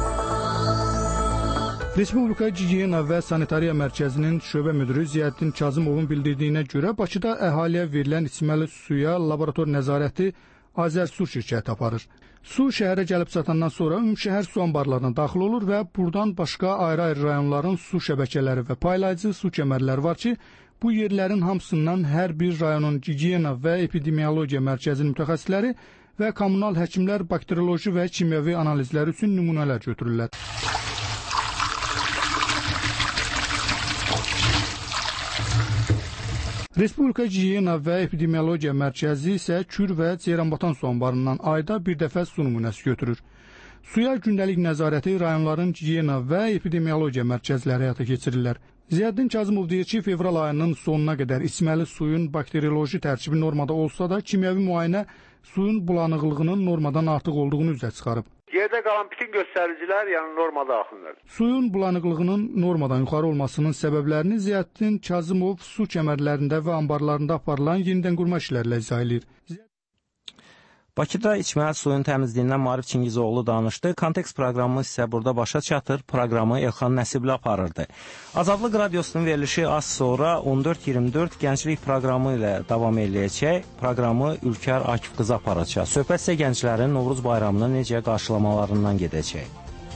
Respublika Gigiyena və Sanitariya Mərkəzinin şöbə müdürü Ziyəddin Kazımovun bildirdiyinə görə Bakıda əhaliyə verilən içməli suya laborator nəzarəti Azərsu şirkəti aparır. Su şəhərə gəlib çatandan sonra ümumşəhər su anbarlarına daxil olur və buradan başqa ayrı-ayrı rayonların su şəbəkələri və paylayıcı su kəmərləri var ki, bu yerlərin hamısından hər bir rayonun Gigiyena və Epidemiologiya Mərkəzinin mütəxəssisləri və kommunal həkimlər bakterioloji və kimyəvi analizləri üçün nümunələr götürürlər. Respublika Gigiyena və Epidemiologiya Mərkəzi isə Kür və Ceyranbatan su anbarından ayda bir dəfə su nümunəsi götürür. Suya gündəlik nəzarəti rayonların Gigiyena və Epidemiologiya mərkəzləri həyata keçirirlər. Ziyəddin Kazımov deyir ki, fevral ayının sonuna qədər içməli suyun bakterioloji tərkibi normada olsa da, kimyəvi müayinə suyun bulanıqlığının normadan artıq olduğunu üzə çıxarıb. Yerdə qalan bütün göstəricilər yəni norma daxildir. Suyun bulanıqlığının normadan yuxarı olmasının səbəblərini Ziyəddin Kazımov su kəmərlərində və anbarlarında aparılan yenidən qurma işlərlə izah edir. Bakıda içməli suyun təmizliyindən Maarif Çingizoğlu danışdı. Kontekst proqramı isə burada başa çatır. Proqramı Elxan Nəsibli aparırdı. Azadlıq radiosunun verilişi az sonra 14:24 gənclik proqramı ilə davam edəcək. Proqramı Ülkər Akif qızı aparacaq. Söhbət isə gənclərin Novruz bayramını necə qarşılamalarından gedəcək.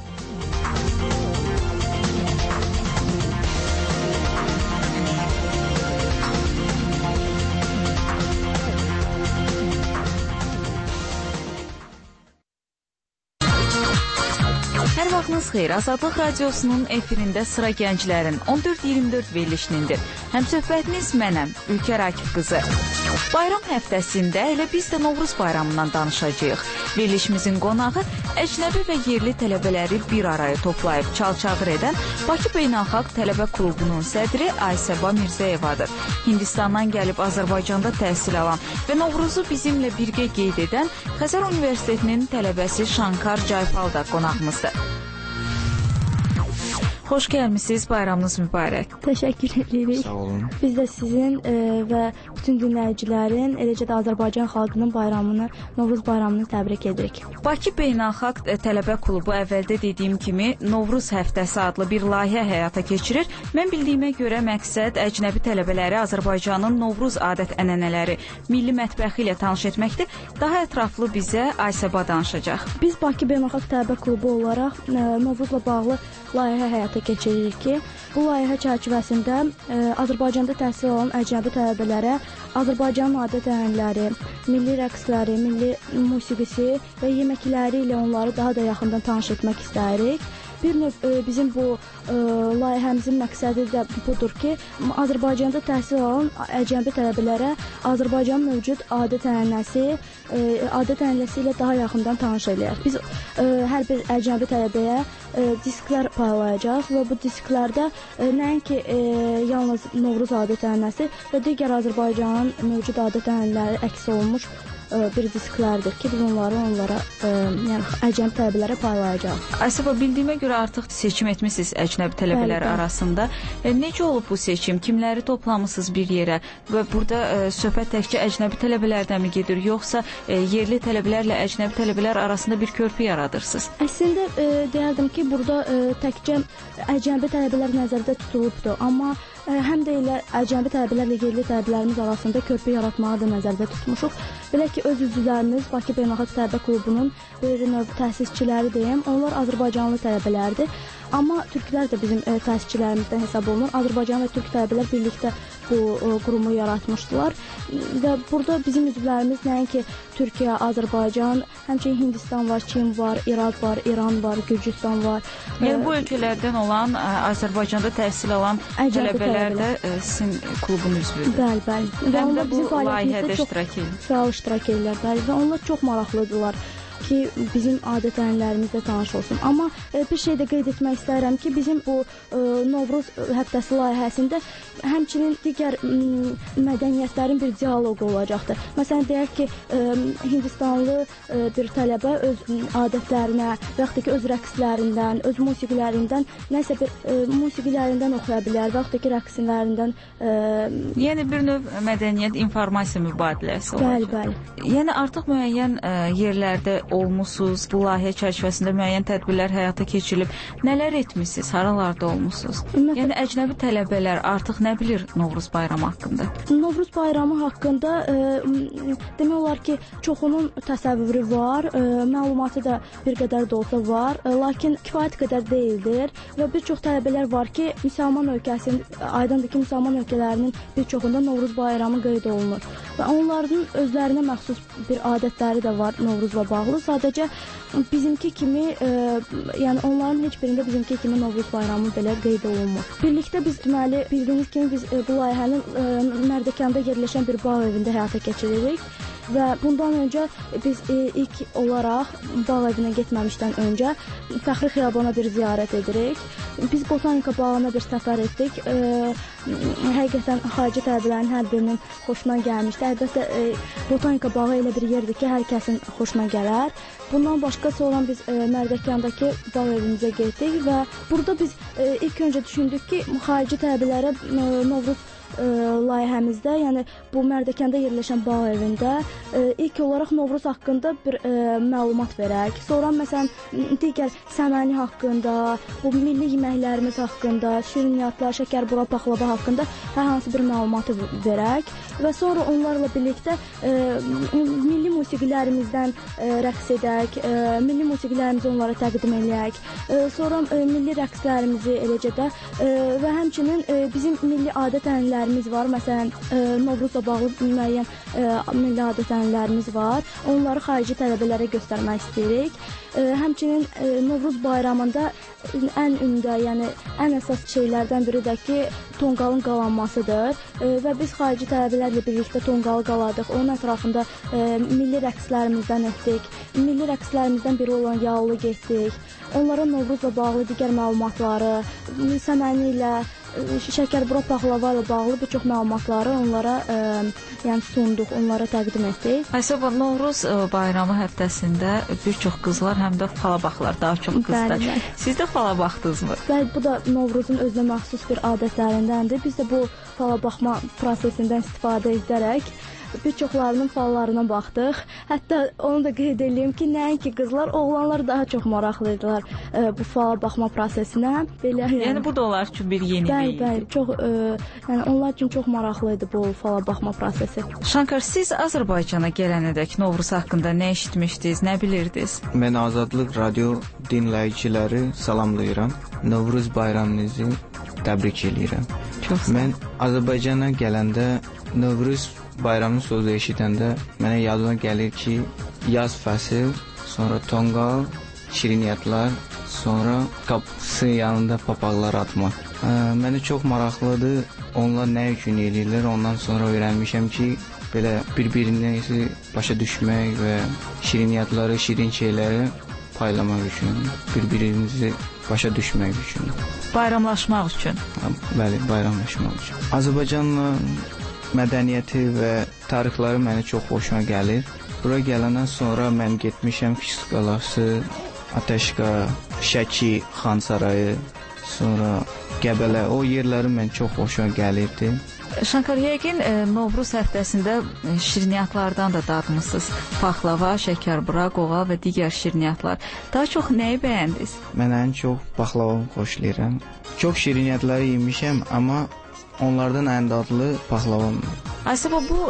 Hər vaxtınız xeyir. Azadlıq radiosunun efirində sıra gənclərin 14:24 verilişinindir. Həmsöhbətiniz mənəm, Ülkər Akif qızı. Bayram həftəsində elə biz də Novruz bayramından danışacağıq. Verilişimizin qonağı əcnəbi və yerli tələbələri bir araya toplayıb çal-çağır edən Bakı Beynəlxalq Tələbə Klubunun sədri Aysəba Mirzəyevadır. Hindistandan gəlib Azərbaycanda təhsil alan və Novruzu bizimlə birgə qeyd edən Xəzər Universitetinin tələbəsi Şankar Caypal da qonağımızdır. Xoş gəlmisiniz, bayramınız mübarək. Təşəkkür edirik. Sağ olun. Biz də sizin və bütün dinləyicilərin, eləcə də Azərbaycan xalqının bayramını, Novruz bayramını təbrik edirik. Bakı Beynəlxalq Tələbə Klubu əvvəldə dediyim kimi Novruz həftəsi adlı bir layihə həyata keçirir. Mən bildiyimə görə məqsəd əcnəbi tələbələri Azərbaycanın Novruz adət-ənənələri, milli mətbəxi ilə tanış etməkdir. Daha ətraflı bizə Aysəba danışacaq. Biz Bakı Beynəlxalq Tələbə Klubu olaraq Novruzla bağlı layihə həyata keçiririk ki, bu layihə çərçivəsində Azərbaycanda təhsil alan əcnəbi tələbələrə Azərbaycanın adət-ənənələri, milli rəqsləri, milli musiqisi və yeməkləri ilə onları daha da yaxından tanış etmək istəyirik. Bir növ bizim bu layihəmizin məqsədi də budur ki, Azərbaycanda təhsil alan əcnəbi tələbələrə Azərbaycanın mövcud adət-ənənəsi ilə daha yaxından tanış eləyək. Biz hər bir əcnəbi tələbəyə disklər paylayacağıq və bu disklərdə nəinki yalnız Novruz adət-ənənəsi və digər Azərbaycanın mövcud adət-ənənələri əks olunmuş bir disklərdir ki, biz onlara yəni əcnəbi tələbələrə paylayacağıq. Aysiba, bildiyimə görə artıq seçim etmisiniz əcnəbi tələbələr arasında. Necə olub bu seçim? Kimləri toplamısınız bir yerə və burada söhbət təkcə əcnəbi tələbələrdən mi gedir, yoxsa yerli tələbələrlə əcnəbi tələbələr arasında bir körpü yaradırsınız? Əslində deyərdim ki, burada təkcə əcnəbi tələbələr nəzərdə tutulubdur, amma həm də elə əcnəbi tələbələrlə yerli tələbələrimiz arasında körpü yaratmağı da nəzərdə tutmuşuq. Belə ki, öz üzvlərimiz Bakı Beynəlxalq Tələbə Klubunun bir növ təsisçiləri deyim, onlar Azərbaycanlı tələbələrdir. Amma türklər də bizim təsisçilərimizdən hesab olunur. Azərbaycan və türk tələbələr birlikdə bu qurumu yaratmışdılar və burada bizim üzvlərimiz nəinki Türkiyə, Azərbaycan, həmçinin Hindistan var, Çin var, İraq var, İran var, Gürcüstan var. Yəni bu ölkələrdən olan, Azərbaycanda təhsil alan tələbələr də sizin klubun üzvüdür. Bəli, bəli. Həm də bu layihədə iştirak edir. Fəal iştirak edirlər, bəli, və onlar çox maraqlıdırlar ki, bizim adət-ənənələrimizlə tanış olsun. Amma bir şey də qeyd etmək istəyirəm ki, bizim bu Novruz həftəsi layihəsində həmçinin digər mədəniyyətlərin bir dialoqu olacaqdır. Məsələn, deyək ki, Hindistanlı bir tələbə öz adətlərinə və yaxud da ki, öz rəqslərindən, öz musiqilərindən, nəsə bir musiqilərindən oxuya bilər və yaxud da ki, rəqslərindən. Yəni bir növ mədəniyyət informasiya mübadiləsi olacaq. Bəli, bəli. Yəni artıq müəyyən yerlərdə olmusunuz, bu layihə çərçivəsində müəyyən tədbirlər həyata keçirilib. Nələr etmisiniz, haralarda olmusunuz? Yəni əcnəbi tələbələr artıq nə bilir Novruz bayramı haqqında? Novruz bayramı haqqında demək olar ki, çoxunun təsəvvürü var, məlumatı da bir qədər də olsa var, lakin kifayət qədər deyildir və bir çox tələbələr var ki, müsəlman ölkəsinin, aydındır ki, müsəlman ölkələrinin bir çoxunda Novruz bayramı qeyd olunur və onların özlərinə məxsus bir adətləri də var Novruzla bağlı. Sadəcə bizimki kimi, yəni onların heç birində bizimki kimi Novruz bayramı belə qeyd olunmur. Birlikdə biz deməli bildiyiniz kimi biz bu layihənin Mərdəkanda yerləşən bir bağ evində həyata keçiririk və bundan öncə biz ilk olaraq bağ evinə getməmişdən öncə Fəxri Xiyabana bir ziyarət edirik. Biz botanika bağına bir səfər etdik. Həqiqətən xarici tələbələrin hər birinin xoşuna gəlmişdi. Əlbəttə botanika bağı elə bir yerdir ki, hər kəsin xoşuna gələr. Bundan başqa sonra biz Mərdəkandakı bağ evimizə getdik və burada biz ilk öncə düşündük ki, xarici tələbələrə Novruz layihəmizdə, yəni bu Mərdəkanda yerləşən bağ evində ilk olaraq Novruz haqqında bir məlumat verək. Sonra məsələn digər səməni haqqında, bu milli yeməklərimiz haqqında, şirniyyatlar, şəkərbura, paxlava haqqında hər hansı bir məlumatı verək və sonra onlarla birlikdə milli musiqilərimizdən rəqs edək, milli musiqilərimizi onlara təqdim eləyək. Sonra milli rəqslərimizi eləcə də və həmçinin bizim milli adət-ənənələrimiz var. Məsələn, Novruzla bağlı müəyyən milli adət-ənənələrimiz var. Onları xarici tələbələrə göstərmək istəyirik. Həmçinin Novruz bayramında ən ümdə, yəni ən əsas şeylərdən biri də ki, tonqalın qalanmasıdır və biz xarici tələbələrlə birlikdə tonqalı qaladıq. Onun ətrafında milli rəqslərimizdən etdik. Milli rəqslərimizdən biri olan yallı getdik. Onlara Novruzla bağlı digər məlumatları, səməni ilə, şəkərbura, paxlava ilə bağlı bir çox məlumatları onlara yəni sunduq, onlara təqdim etdik. Aysiba, Novruz bayramı həftəsində bir çox qızlar həm də fala baxırlar, daha çox qızlar. Bəli. Siz də fala baxdınızmı? Bəli, bu da Novruzun özünə məxsus bir adətlərindəndir. Biz də bu fala baxma prosesindən istifadə edərək bir çoxlarının fallarına baxdıq. Hətta onu da qeyd edeyim ki, nəinki qızlar, oğlanlar daha çox maraqlıdılar bu fala baxma prosesinə. Belə, yəni bu da onlar üçün bir yenilik idi. Bəli, çox yəni onlar üçün çox maraqlıydı bu fala baxma prosesi. Şankar, siz Azərbaycana gələnədək Novruz haqqında nə eşitmişdiniz, nə bilirdiniz? Mən Azadlıq radio dinləyiciləri salamlayıram. Novruz bayramınızı təbrik edirəm. Mən Azərbaycana gələndə Novruz bayramın sözü eşidəndə mənə yadıma gəlir ki, yaz fəsil, sonra tonqal, şirniyyatlar, sonra qapısı yanında papaqlar atmaq. Mənə çox maraqlıdır, onlar nə üçün edirlər, ondan sonra öyrənmişəm ki, belə bir-birini başa düşmək və şirniyyatları, şirin şeyləri paylamaq üçün, bir-birimizi başa düşmək üçün. Bayramlaşmaq üçün. Bəli, bayramlaşmaq üçün. Azərbaycanla mədəniyyəti və tarixləri mənə çox xoşuma gəlir. Bura gələndən sonra mən getmişəm Fişt qalası, Atəşqa, Şəki, Xan Sarayı, sonra Qəbələ. O yerləri mən çox xoşuma gəlirdi. Şankar, yəqin Novruz həftəsində şirniyyatlardan da dadmısınız. Paxlava, şəkərbura, qoğal və digər şirniyyatlar. Daha çox nəyi bəyəndiniz? Mən ən çox paxlavamı xoşlayıram. Çox şirniyyatları yemişəm, amma onlardan ən dadlı paxlavamdır. Aysəba, bu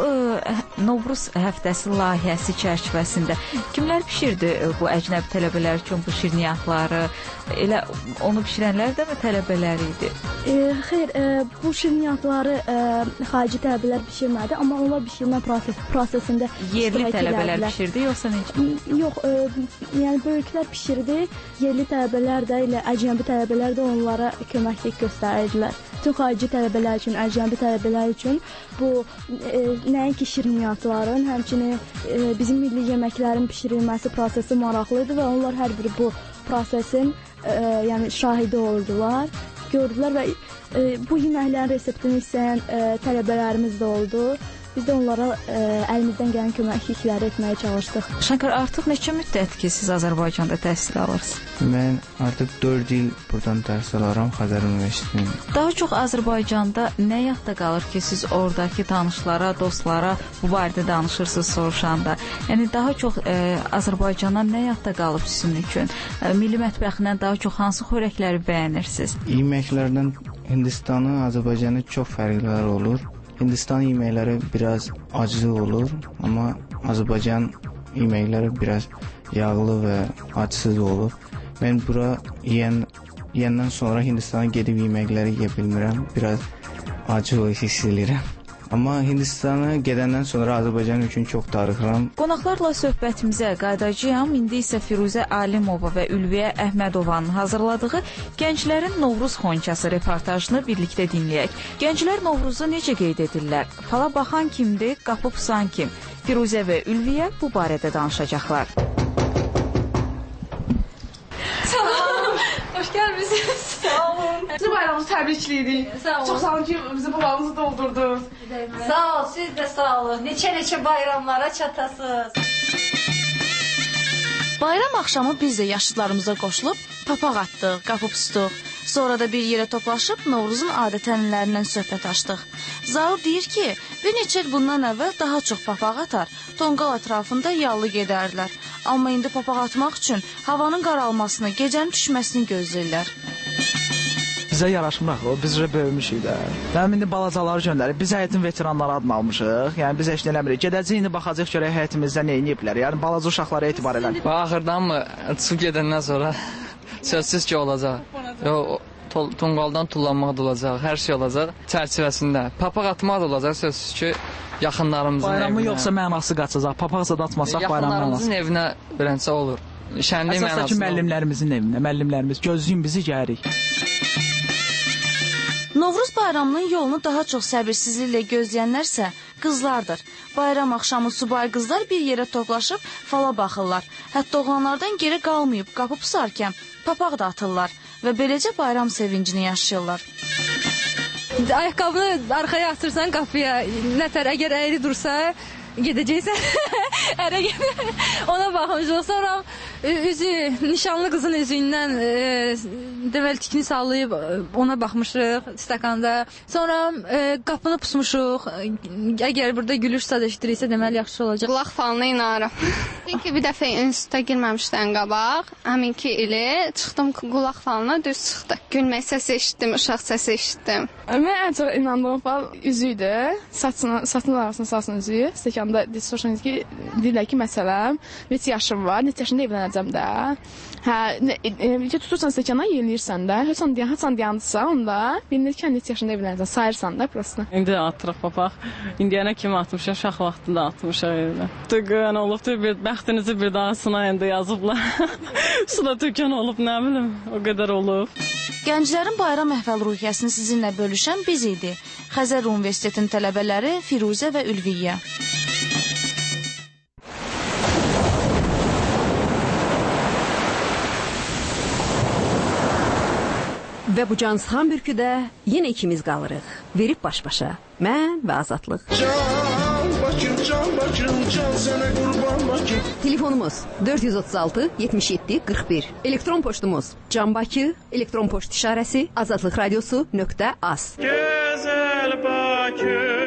Novruz həftəsi layihəsi çərçivəsində kimlər bişirdi bu əcnəbi tələbələr üçün bu şirniyyatları? Elə onu bişirənlər də mi tələbələr idi? Xeyr, bu şirniyyatları xarici tələbələr bişirmədi, amma onlar bişirmə prosesində yerli tələbələr bişirdi, yoxsa necə? Yox, yəni böyüklər bişirdi, yerli tələbələr də ilə əcnəbi tələbələr də onlara köməklik göstərirdilər. Bütün xarici tələbələr üçün, əcnəbi tələbələr üçün bu nəinki şirniyyatların, həmçinin bizim milli yeməklərin bişirilməsi prosesi maraqlıdır və onlar hər biri bu prosesin yəni şahidi oldular, gördülər və bu yeməklərin reseptini istəyən tələbələrimiz də oldu. Biz də onlara əlimizdən gələn köməklikləri etməyə çalışdıq. Şankar, artıq neçə müddət ki, siz Azərbaycanda təhsil alırsınız? Mən artıq 4 il buradan dərs alıram Xəzər Universitetində. Daha çox Azərbaycanda nə yadda qalır ki, siz oradakı tanışlara, dostlara bu barədə danışırsınız soruşanda? Yəni daha çox Azərbaycandan nə yadda qalıb sizin üçün? Milli mətbəxindən daha çox hansı xörəkləri bəyənirsiniz? Yeməklərdən Hindistanı, Azərbaycanı çox fərqlər olur. Hindistan yeməkləri biraz acı olur, amma Azərbaycan yeməkləri biraz yağlı və acısız olur. Mən bura yeyəndən sonra Hindistana gedib yeməkləri yeyə bilmirəm, biraz acı hiss edirəm. Amma Hindistana gedəndən sonra Azərbaycan üçün çox darıxıram. Qonaqlarla söhbətimizə qaydacıyam. İndi isə Firuzə Alimova və Ülviyə Əhmədovanın hazırladığı Gənclərin Novruz xonçası reportajını birlikdə dinləyək. Gənclər Novruzu necə qeyd edirlər? Fala baxan kimdir, qapı pusan kim? Firuzə və Ülviyə bu barədə danışacaqlar. Salam, hoş gəlmisiniz. Sağ olun. Sizi bayramınızı təbrikləyirik. Çox sağ olun ki, bizi babamızı doldurdunuz. Sağ ol, siz də sağ olun. Neçə bayramlara çatasınız. Bayram axşamı biz də yaşlılarımıza qoşulub papaq atdıq, qapı pusduq. Sonra da bir yerə toplaşıb Novruzun adət-ənənələrindən söhbət açdıq. Zaur deyir ki, bir neçə il bundan əvvəl daha çox papaq atar, tonqal ətrafında yallı gedərdilər. Amma indi papaq atmaq üçün havanın qaralmasını, gecənin düşməsini gözləyirlər. Bizə yaraşmıraq, biz böyümüşük də. Mənim indi balacaları göndərib, biz həyətin veteranları adını almışıq. Yəni biz heç nə eləmirik. Gedəcək indi baxacaq görək həyətimizdə nə ediblər. Yəni balaca uşaqlara etibar edən. Axırdan mı çıxıb gedəndən sonra sözsüz ki olacaq. Tonqaldan tullanmaq da olacaq, hər şey olacaq çərçivəsində. Papaq atmaq da olacaq, sözsüz ki yaxınlarımızın bayramı evinə. Yoxsa mənası qaçacaq. Papaqsa da atmasaq bayramı yaxınlarımızın evinə verəncə olur. Şənlik mənasında. Əsas ki müəllimlərimizin evinə, müəllimlərimiz gözləyin bizi gəlirik. Novruz bayramının yolunu daha çox səbirsizliklə gözləyənlərsə qızlardır. Bayram axşamı subay qızlar bir yerə toplaşıb fala baxırlar. Hətta oğlanlardan geri qalmayıb qapı pusarkən papaq da atırlar və beləcə bayram sevincini yaşayırlar. Ayaqqabını arxaya atırsan qapıya, nətər əgər əyri dursa gedəcəksən, ərə ona baxmışıq. Sonra üzü, nişanlı qızın üzündən deməli tikini sallayıb ona baxmışıq stakanda. Sonra qapını pusmuşuq. Əgər burada gülüş sad eşidiriksə deməli yaxşı olacaq. Qulaq falına inanıram. Çünki bir dəfə instituta girməmişdən qabaq, həminki ili çıxdım qulaq falına, düz çıxdı. Gülmək səsi eşitdim, uşaq səsi eşitdim. Mən ən çox inandığım fal üzüydü. Saçın arasına salsın üzüyü. Stəkanda soruşanız ki, deyirlər ki, məsələn, neçə yaşım var, neçə yaşında evlənəcəm də. Tutursan stəkana yenilirsən də. Haçan dayandısa, onda bilinir ki, neçə yaşında evlənəcəm, sayırsan da prosta. İndi atırıq papaq. İndiyənə kimi atmışıq, uşaq vaxtında atmışıq evdə. Tüqən olubdur, bəxtinizi bir daha sınayın da yazıblar. Suda tüqən olub, nə bilim, o qədər olub. Gənclərin bayram əhval-ruhiyyəsini sizinlə bölüşən biz idi. Xəzər Universitetinin tələbələri Firuzə və Ülviyyə. Və bu cansıxan bürküdə yenə ikimiz qalırıq. Verib baş-başa. Mən və Azadlıq. Can Bakır, can Bakım, can sənə qurban Bakım. Telefonumuz 436 77 41. Elektron poçtumuz canbakı, elektron poçt işarəsi azadlıqradiosu.az. Gözəl Bakım.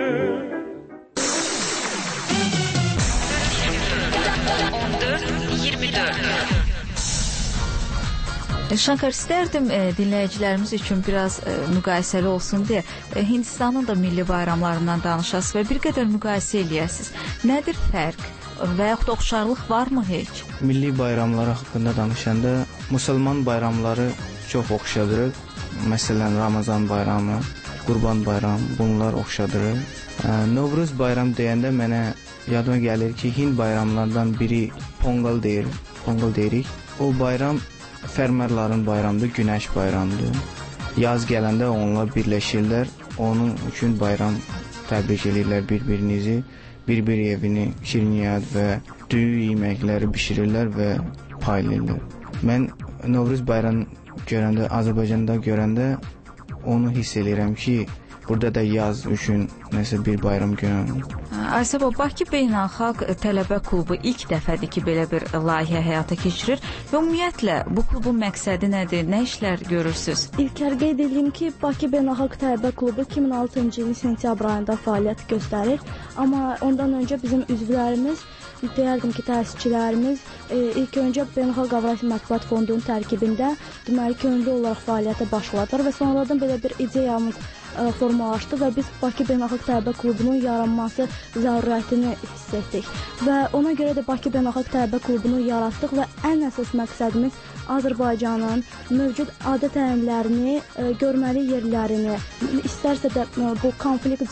Şankar, istərdim dinləyicilərimiz üçün biraz müqayisəli olsun deyə Hindistanın da milli bayramlarından danışasınız və bir qədər müqayisə eləyəsiniz. Nədir fərq və yaxud oxşarlıq varmı heç? Milli bayramlar haqqında danışanda müsəlman bayramları çox oxşadır. Məsələn, Ramazan bayramı, Qurban bayramı, bunlar oxşadır. Novruz bayram deyəndə mənə yadıma gəlir ki, Hind bayramlardan biri Pongal deyirik. O bayram fermerların bayramıdır, günəş bayramıdır. Yaz gələndə onlar birləşirlər, onun üçün bayram təbrik edirlər bir-birinizi, bir-bir evini şirniyyat və düyü yeməkləri bişirirlər və paylayırlar. Mən Novruz bayramı görəndə, Azərbaycanda görəndə onu hiss edirəm ki, burada da yaz üçün nəsə bir bayram görürəm. Aysel, Bakı Beynəlxalq Tələbə Klubu ilk dəfədir ki, belə bir layihə həyata keçirir və ümumiyyətlə bu klubun məqsədi nədir, nə işlər görürsünüz? İlk qeyd edeyim ki, Bakı Beynəlxalq Tələbə Klubu 2006-cı ilin sentyabr ayında fəaliyyət göstərir, amma ondan öncə bizim üzvlərimiz, deyərdim ki, təsisçilərimiz ilk öncə Beynəlxalq Avrasiya Mətbuat Fondunun tərkibində deməli könüllü olaraq fəaliyyətə başladılar və sonradan belə bir ideyamız formalaşdı və biz Bakı Beynəlxalq Tələbə Klubunun yaranması zərurətini hiss etdik və ona görə də Bakı Beynəlxalq Tələbə Klubunu yaratdıq və ən əsas məqsədimiz Azərbaycanın mövcud adət-ənənələrini, görməli yerlərini, istərsə də bu konflikt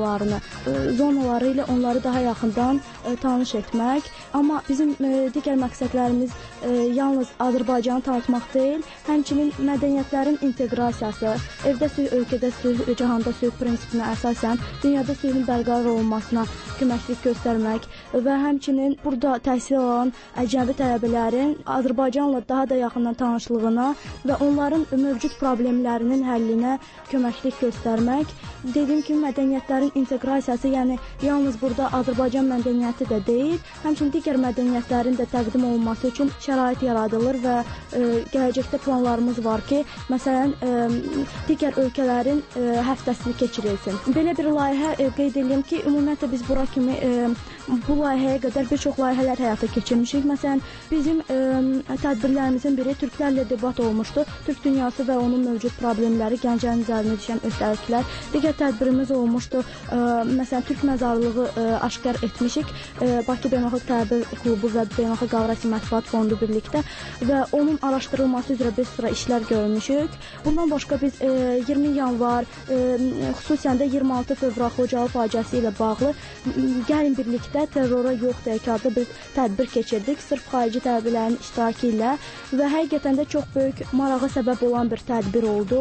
zonaları ilə onları daha yaxından tanış etmək. Amma bizim digər məqsədlərimiz yalnız Azərbaycanı tanıtmaq deyil, həmçinin mədəniyyətlərin inteqrasiyası, evdə sülh, ölkədə sülh, cahanda sülh prinsipinə əsasən dünyada sülhün bərqərar olunmasına köməklik göstərmək və həmçinin burada təhsil alan əcnəbi tələbələrin Azərbaycanla daha da yaxından tanışlığına və onların mövcud problemlərinin həllinə köməklik göstərmək. Dediyim kimi mədəniyyətlərin inteqrasiyası, yəni yalnız burada Azərbaycan mədəniyyəti də deyil, həmçinin digər mədəniyyətlərin də təqdim olunması üçün şərait yaradılır və gələcəkdə planlarımız var ki, məsələn, digər ölkələrin həftəsi keçirilsin. Belə bir layihə qeyd edeyim ki, ümumiyyətlə biz bura kimi bu layihəyə qədər bir çox layihələr həyata keçirmişik. Məsələn, bizim tədbirlərimizin biri türklərlə debat olmuşdu. Türk dünyası və onun mövcud problemləri, gənclərin üzərinə düşən öhdəliklər. Digər tədbirimiz olmuşdu. Məsələn, Türk məzarlığı aşkar etmişik. Bakı Beynəlxalq Tələbə Klubu və Beynəlxalq Avrasiya Mətbuat Fondu birlikdə və onun araşdırılması üzrə bir sıra işlər görmüşük. Bundan başqa biz 20 yanvar, xüsusən də 26 fevral Xocalı faciəsi ilə bağlı gəlin birlikdə terrora yox deyək adlı bir tədbir keçirdik. Sırf xarici tələbələrin iştirakı ilə və həqiqətən də çox böyük marağa səbəb olan bir tədbir oldu.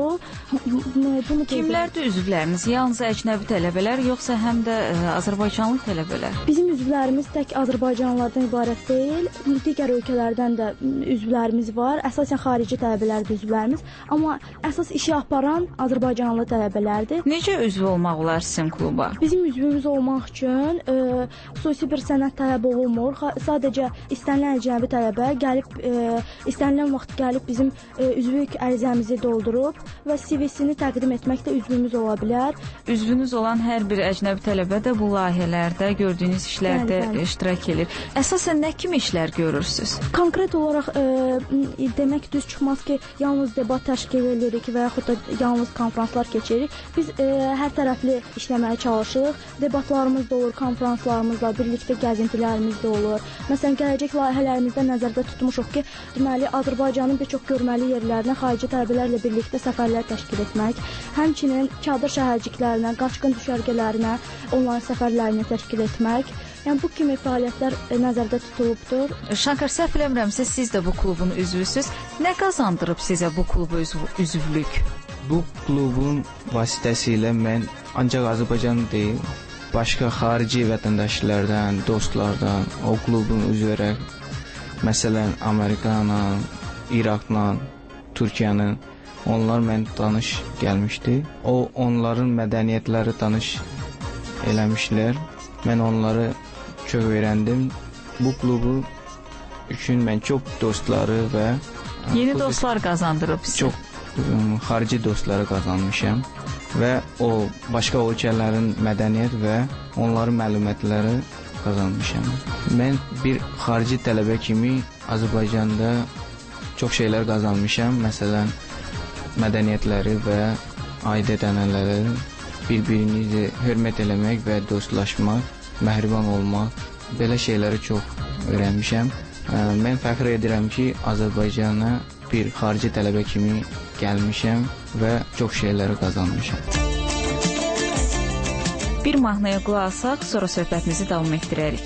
Kimlərdir üzvləriniz? Yalnız əcnəbi tələbələr, yoxsa həm də Azərbaycanlı tələbələr? Bizim üzvlərimiz tək Azərbaycanlılardan ibarət deyil, digər ölkələrdən də üzvlərimiz var. Əsasən xarici tələbələrdir üzvlərimiz, amma əsas işi aparan Azərbaycanlı tələbələrdir. Necə üzv olmaq olar sizin kluba? Bizim üzvümüz olmaq üçün xüsusi bir sənəd tələb olunmur. Sadəcə istənilən əcnəbi tələbə gəlib, istənilən vaxt gəlib bizim üzvlük ərizəmizi doldurub və CV-sini təqdim etməklə üzvümüz ola bilər. Üzvünüz olan hər bir əcnəbi tələbə də bu layihələrdə, gördüyünüz işlərdə iştirak edir. Əsasən nə kimi işlər görürsünüz? Konkret olaraq demək düz çıxmaz ki, yalnız debat təşkil edirik və yaxud da yalnız konfranslar keçiririk. Biz hər tərəfli işləməyə çalışırıq. Debatlarımız da olur, konfranslarımızla birlikdə gəzintilərimiz də olur. Məsələn, gələcək layihələrimizdə nəzərdə tutmuşuq ki, deməli Azərbaycanın bir çox görməli yerlərinə xarici tələbələrlə birlikdə səfərlər təşkil etmək, həmçinin çadır şəhərciklərinə, qaçqın düşərgələrinə onların səfərlərini təşkil etmək. Yəni bu kimi fəaliyyətlər nəzərdə tutulubdur. Şankar, səhv eləmirəmsə, siz də bu klubun üzvüsüz. Nə qazandırıb sizə bu kluba üzvlük? Bu klubun vasitəsilə mən ancaq Azərbaycan deyil, başqa xarici vətəndaşlardan, dostlardan o klubun üzvləri, məsələn, Amerikanla, İraqla, Türkiyənin, onlar mən tanış gəlmişdi. Onların mədəniyyətləri tanış eləmişlər mən onları çox öyrəndim. Bu klubu üçün mən çox dostları və yeni dostlar qazandırıb sizə. Çox xarici dostları qazanmışam və o başqa ölkələrin mədəniyyət və onların məlumatları qazanmışam. Mən bir xarici tələbə kimi Azərbaycanda çox şeylər qazanmışam. Məsələn, mədəniyyətləri və adət-ənənələri, bir-birinizi hörmət eləmək və dostlaşmaq, mehriban olmaq, belə şeyləri çox öyrənmişəm. Mən fəxr edirəm ki, Azərbaycana bir xarici tələbə kimi gəlmişəm və çox şeyləri qazanmışam. Bir mahnıya qulaq asaq, sonra söhbətimizi davam etdirərik.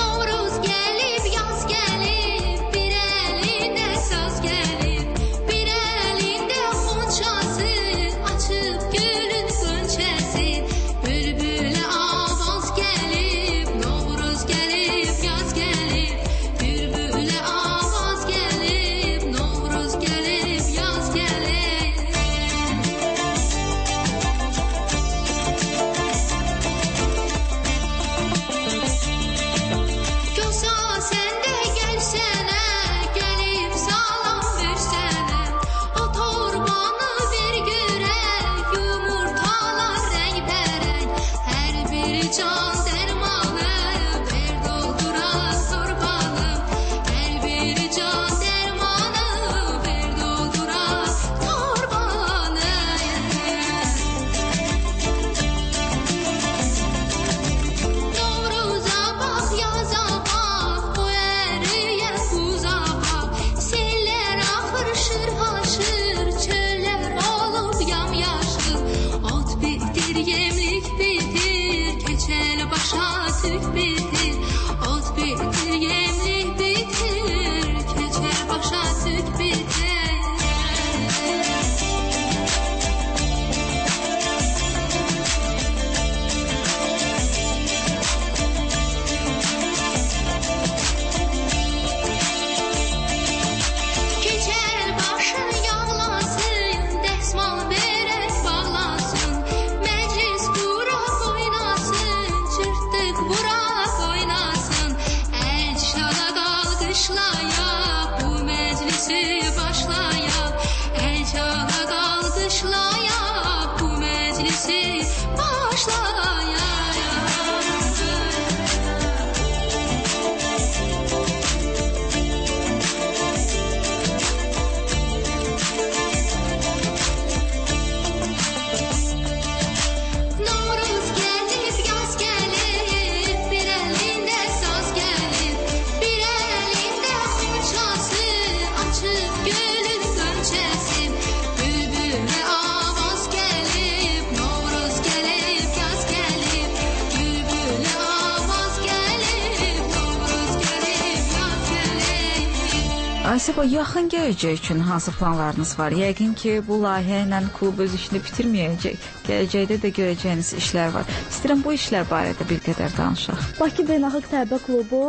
Ayşəbə, yaxın gələcək üçün hansı planlarınız var? Yəqin ki, bu layihə ilə klub öz işini bitirməyəcək. Gələcəkdə də görəcəyiniz işlər var. İstəyirəm bu işlər barədə bir qədər danışaq. Bakı Beynəlxalq Tələbə Klubu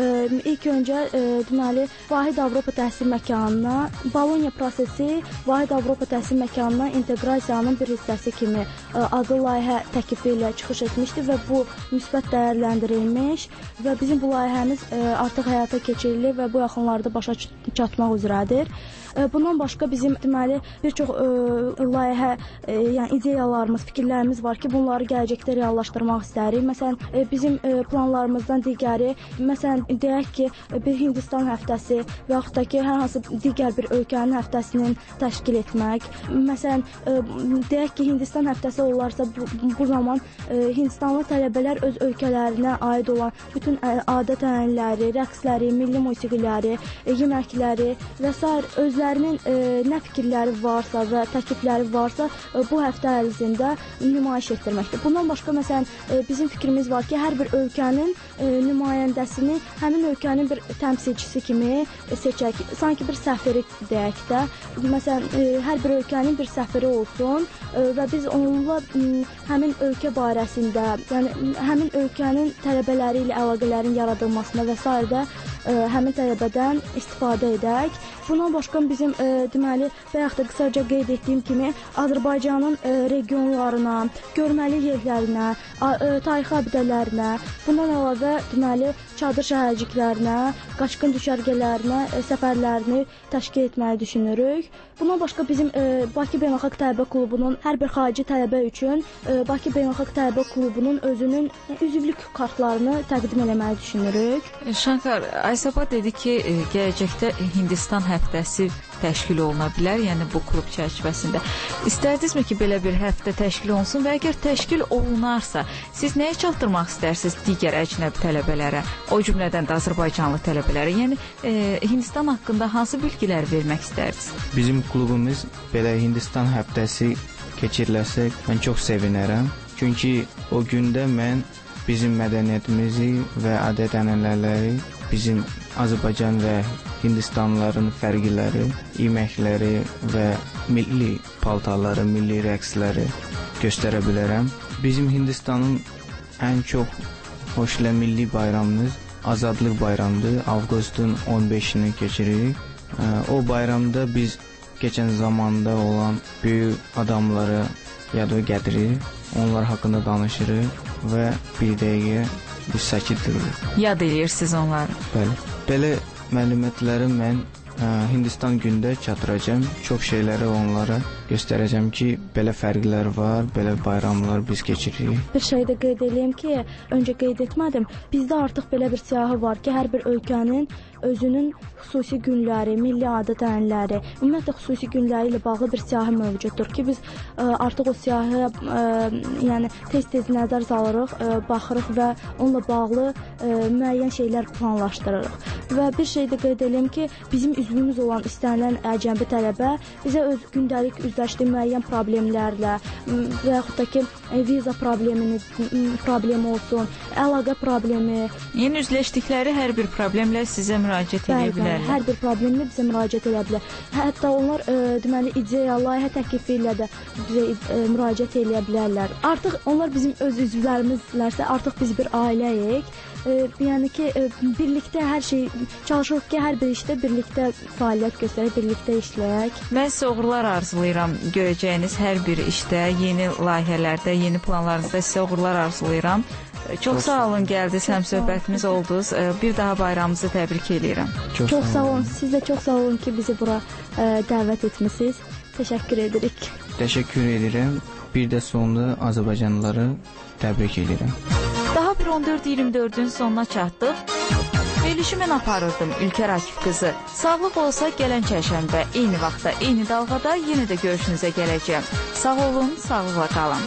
ilk öncə deməli Vahid Avropa Təhsil Məkanına, Bologna prosesi Vahid Avropa Təhsil Məkanına inteqrasiyanın bir hissəsi kimi adlı layihə təklifi ilə çıxış etmişdi və bu müsbət dəyərləndirilmiş və bizim bu layihəmiz artıq həyata keçirilir və bu yaxınlarda başa çatmaq üzrədir. Bundan başqa bizim deməli bir çox layihə, yəni ideyalarımız, fikirlərimiz var ki, bunları gələcəkdə reallaşdırmaq istəyirik. Məsələn, bizim planlarımızdan digəri, məsələn, deyək ki, bir Hindistan həftəsi və yaxud da ki, hər hansı digər bir ölkənin həftəsinin təşkil etmək. Məsələn, deyək ki, Hindistan həftəsi olarsa, bu zaman Hindistanlı tələbələr öz ölkələrinə aid olan bütün adət-ənənələri, rəqsləri, milli musiqiləri, yeməkləri və s. özlərinin nə fikirləri varsa və təklifləri varsa bu həftə ərzində nümayiş etdirməkdir. Bundan başqa məsələn bizim fikrimiz var ki, hər bir ölkənin nümayəndəsini həmin ölkənin bir təmsilçisi kimi seçək. Sanki bir səfiri deyək də. Məsələn, hər bir ölkənin bir səfiri olsun və biz onunla həmin ölkə barəsində, yəni həmin ölkənin tələbələri ilə əlaqələrin yaradılmasına və s. də həmin tələbədən istifadə edək. Bundan başqa bizim deməli bayaq da qısaca qeyd etdiyim kimi Azərbaycanın regionlarına, görməli yerlərinə, tarixi abidələrinə, bundan əlavə deməli çadır şəhərciklərinə, qaçqın düşərgələrinə səfərlərini təşkil etməyi düşünürük. Bundan başqa bizim Bakı Beynəlxalq Tələbə Klubunun hər bir xarici tələbə üçün Bakı Beynəlxalq Tələbə Klubunun özünün üzvlük kartlarını təqdim etməyi düşünürük. Şankar, Aysaba dedi ki, gələcəkdə Hindistan həftəsi təşkil oluna bilər, yəni bu klub çərçivəsində. İstərdinizmi ki, belə bir həftə təşkil olunsun və əgər təşkil olunarsa, siz nəyə çatdırmaq istərsiniz digər əcnəbi tələbələrə, o cümlədən də Azərbaycanlı tələbələrə? Yəni Hindistan haqqında hansı bilgilər vermək istərdiniz? Bizim klubumuz belə Hindistan həftəsi keçiriləsə, mən çox sevinərəm. Çünki o gündə mən bizim mədəniyyətimizi və adət-ənənələri, bizim Azərbaycan və Hindistanlıların fərqləri, yeməkləri və milli paltarları, milli rəqsləri göstərə bilərəm. Bizim Hindistanın ən çox xoşla milli bayramımız Azadlıq bayramıdır. Avqustun 15-ni keçiririk. O bayramda biz keçən zamanda olan böyük adamları yada gətiririk. Onlar haqqında danışırıq və bir dəqiqə biz sakit dururuq. Yad edirsiniz onları. Bəli. Belə məlumatları mən Hindistan gündə çatdıracağam. Çox şeyləri onlara göstərəcəm ki, belə fərqlər var, belə bayramlar biz keçiririk. Bir şey də qeyd edeyim ki, öncə qeyd etmədim. Bizdə artıq belə bir siyahı var ki, hər bir ölkənin özünün xüsusi günləri, milli adət-ənənələri, ümumiyyətlə xüsusi günləri ilə bağlı bir siyahı mövcuddur ki, biz artıq o siyahıya yəni tez-tez nəzər salırıq, baxırıq və onunla bağlı müəyyən şeylər planlaşdırırıq. Və bir şey də qeyd edeyim ki, bizim üzvümüz olan istənilən əcnəbi tələbə bizə öz gündəlik üzləşdiyi müəyyən problemlərlə və yaxud da ki, viza problemi olsun, əlaqə problemi. Yəni üzləşdikləri hər bir problemlə sizə müraciət edə bilərlər. Hər bir problemlə bizə müraciət edə bilər. Hətta onlar deməli ideya, layihə təklifi ilə də bizə müraciət edə bilərlər. Artıq onlar bizim öz üzvlərimizlərsə, artıq biz bir ailəyik. Yəni ki, birlikdə hər şey çalışırıq ki, hər bir işdə birlikdə fəaliyyət göstərək, birlikdə işləyək. Mən sizə uğurlar arzulayıram görəcəyiniz hər bir işdə, yeni layihələrdə, yeni planlarınızda sizə uğurlar arzulayıram. Çox sağ olun, gəldiniz, həmsöhbətimiz oldunuz. Bir daha bayramınızı təbrik edirəm. Çox sağ olun. Siz də çox sağ olun ki, bizi bura dəvət etmisiniz. Təşəkkür edirik. Təşəkkür edirəm. Bir də sonunda Azərbaycanlıları təbrik edirəm. Daha bir 14-24-ün sonuna çatdıq. Verilişi mən aparırdım, Ülker Akif qızı. Sağlıq olsa gələn çərşənbə, eyni vaxtda, eyni dalğada yenə də görüşünüzə gələcəm. Sağ olun, sağlıqla qalın.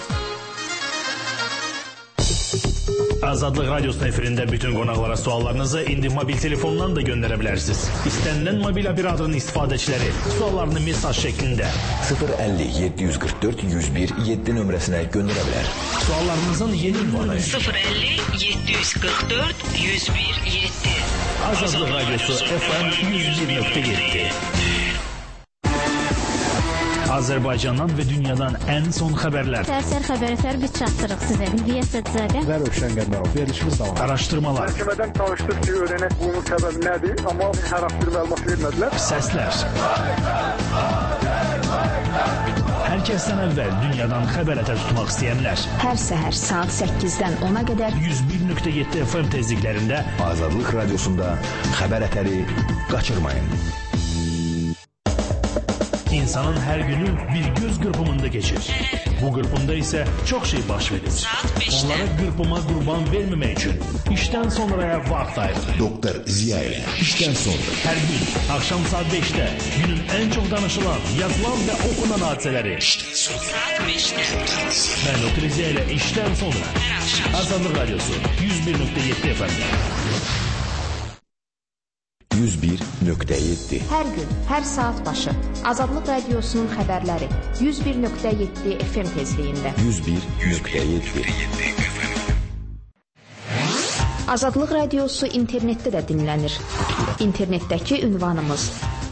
Azadlıq Radyosu'nun efirində bütün qonaqlara suallarınızı indi mobil telefondan da göndərə bilərsiniz. İstənilən mobil operatörün istifadəçiləri suallarını mesaj şəklində 050 744 101 7 nömrəsinə göndərə bilər. Suallarınızın yeni ünvanı 050 744 101 7. Azadlıq Radyosu FM 101.7. Azərbaycandan və dünyadan ən son xəbərlər. Sərsər xəbərlər biz çatdırıq sizə. Hülya Sədzadə və Rövşən Qəmbərov. Verilişimiz davam. Araşdırmalar. Məhkəmədən danışdıq ki, öyrənək bunun səbəbi nədir, amma hər bir məlumat vermədilər. Səslər. Hər kəsdən əvvəl dünyadan xəbər ətər tutmaq istəyənlər. Hər səhər saat 8-dən 10-a qədər 101.7 FM tezliklərində Azadlıq Radiosunda xəbər ətəri qaçırmayın. İnsanın hər günü bir göz qırpımında keçir. Bu qırpımda isə çox şey baş verir. Onlara qırpıma qurban verməmək üçün işdən sonraya vaxt ayırır. Doktor Ziya ilə işdən sonra. Hər gün axşam saat 5-də günün ən çox danışılan, yazılan və oxunan hadisələri. İşdən sonra saat 5-də. Mən Doktor Ziya ilə işdən sonra. Azadlıq Radyosu 101.7 FM. 101.7. Hər gün, hər saat başı Azadlıq Radiosunun xəbərləri 101.7 FM tezliyində. 101.7. Azadlıq Radiosu internetdə də dinlənir. İnternetdəki ünvanımız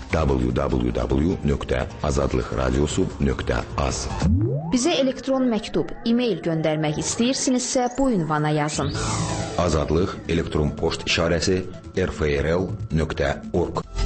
www.azadlıqradiosu.az. Bizə elektron məktub, e-mail göndərmək istəyirsinizsə bu ünvana yazın. Azadlıq elektron poçt işarəsi rfrl.org.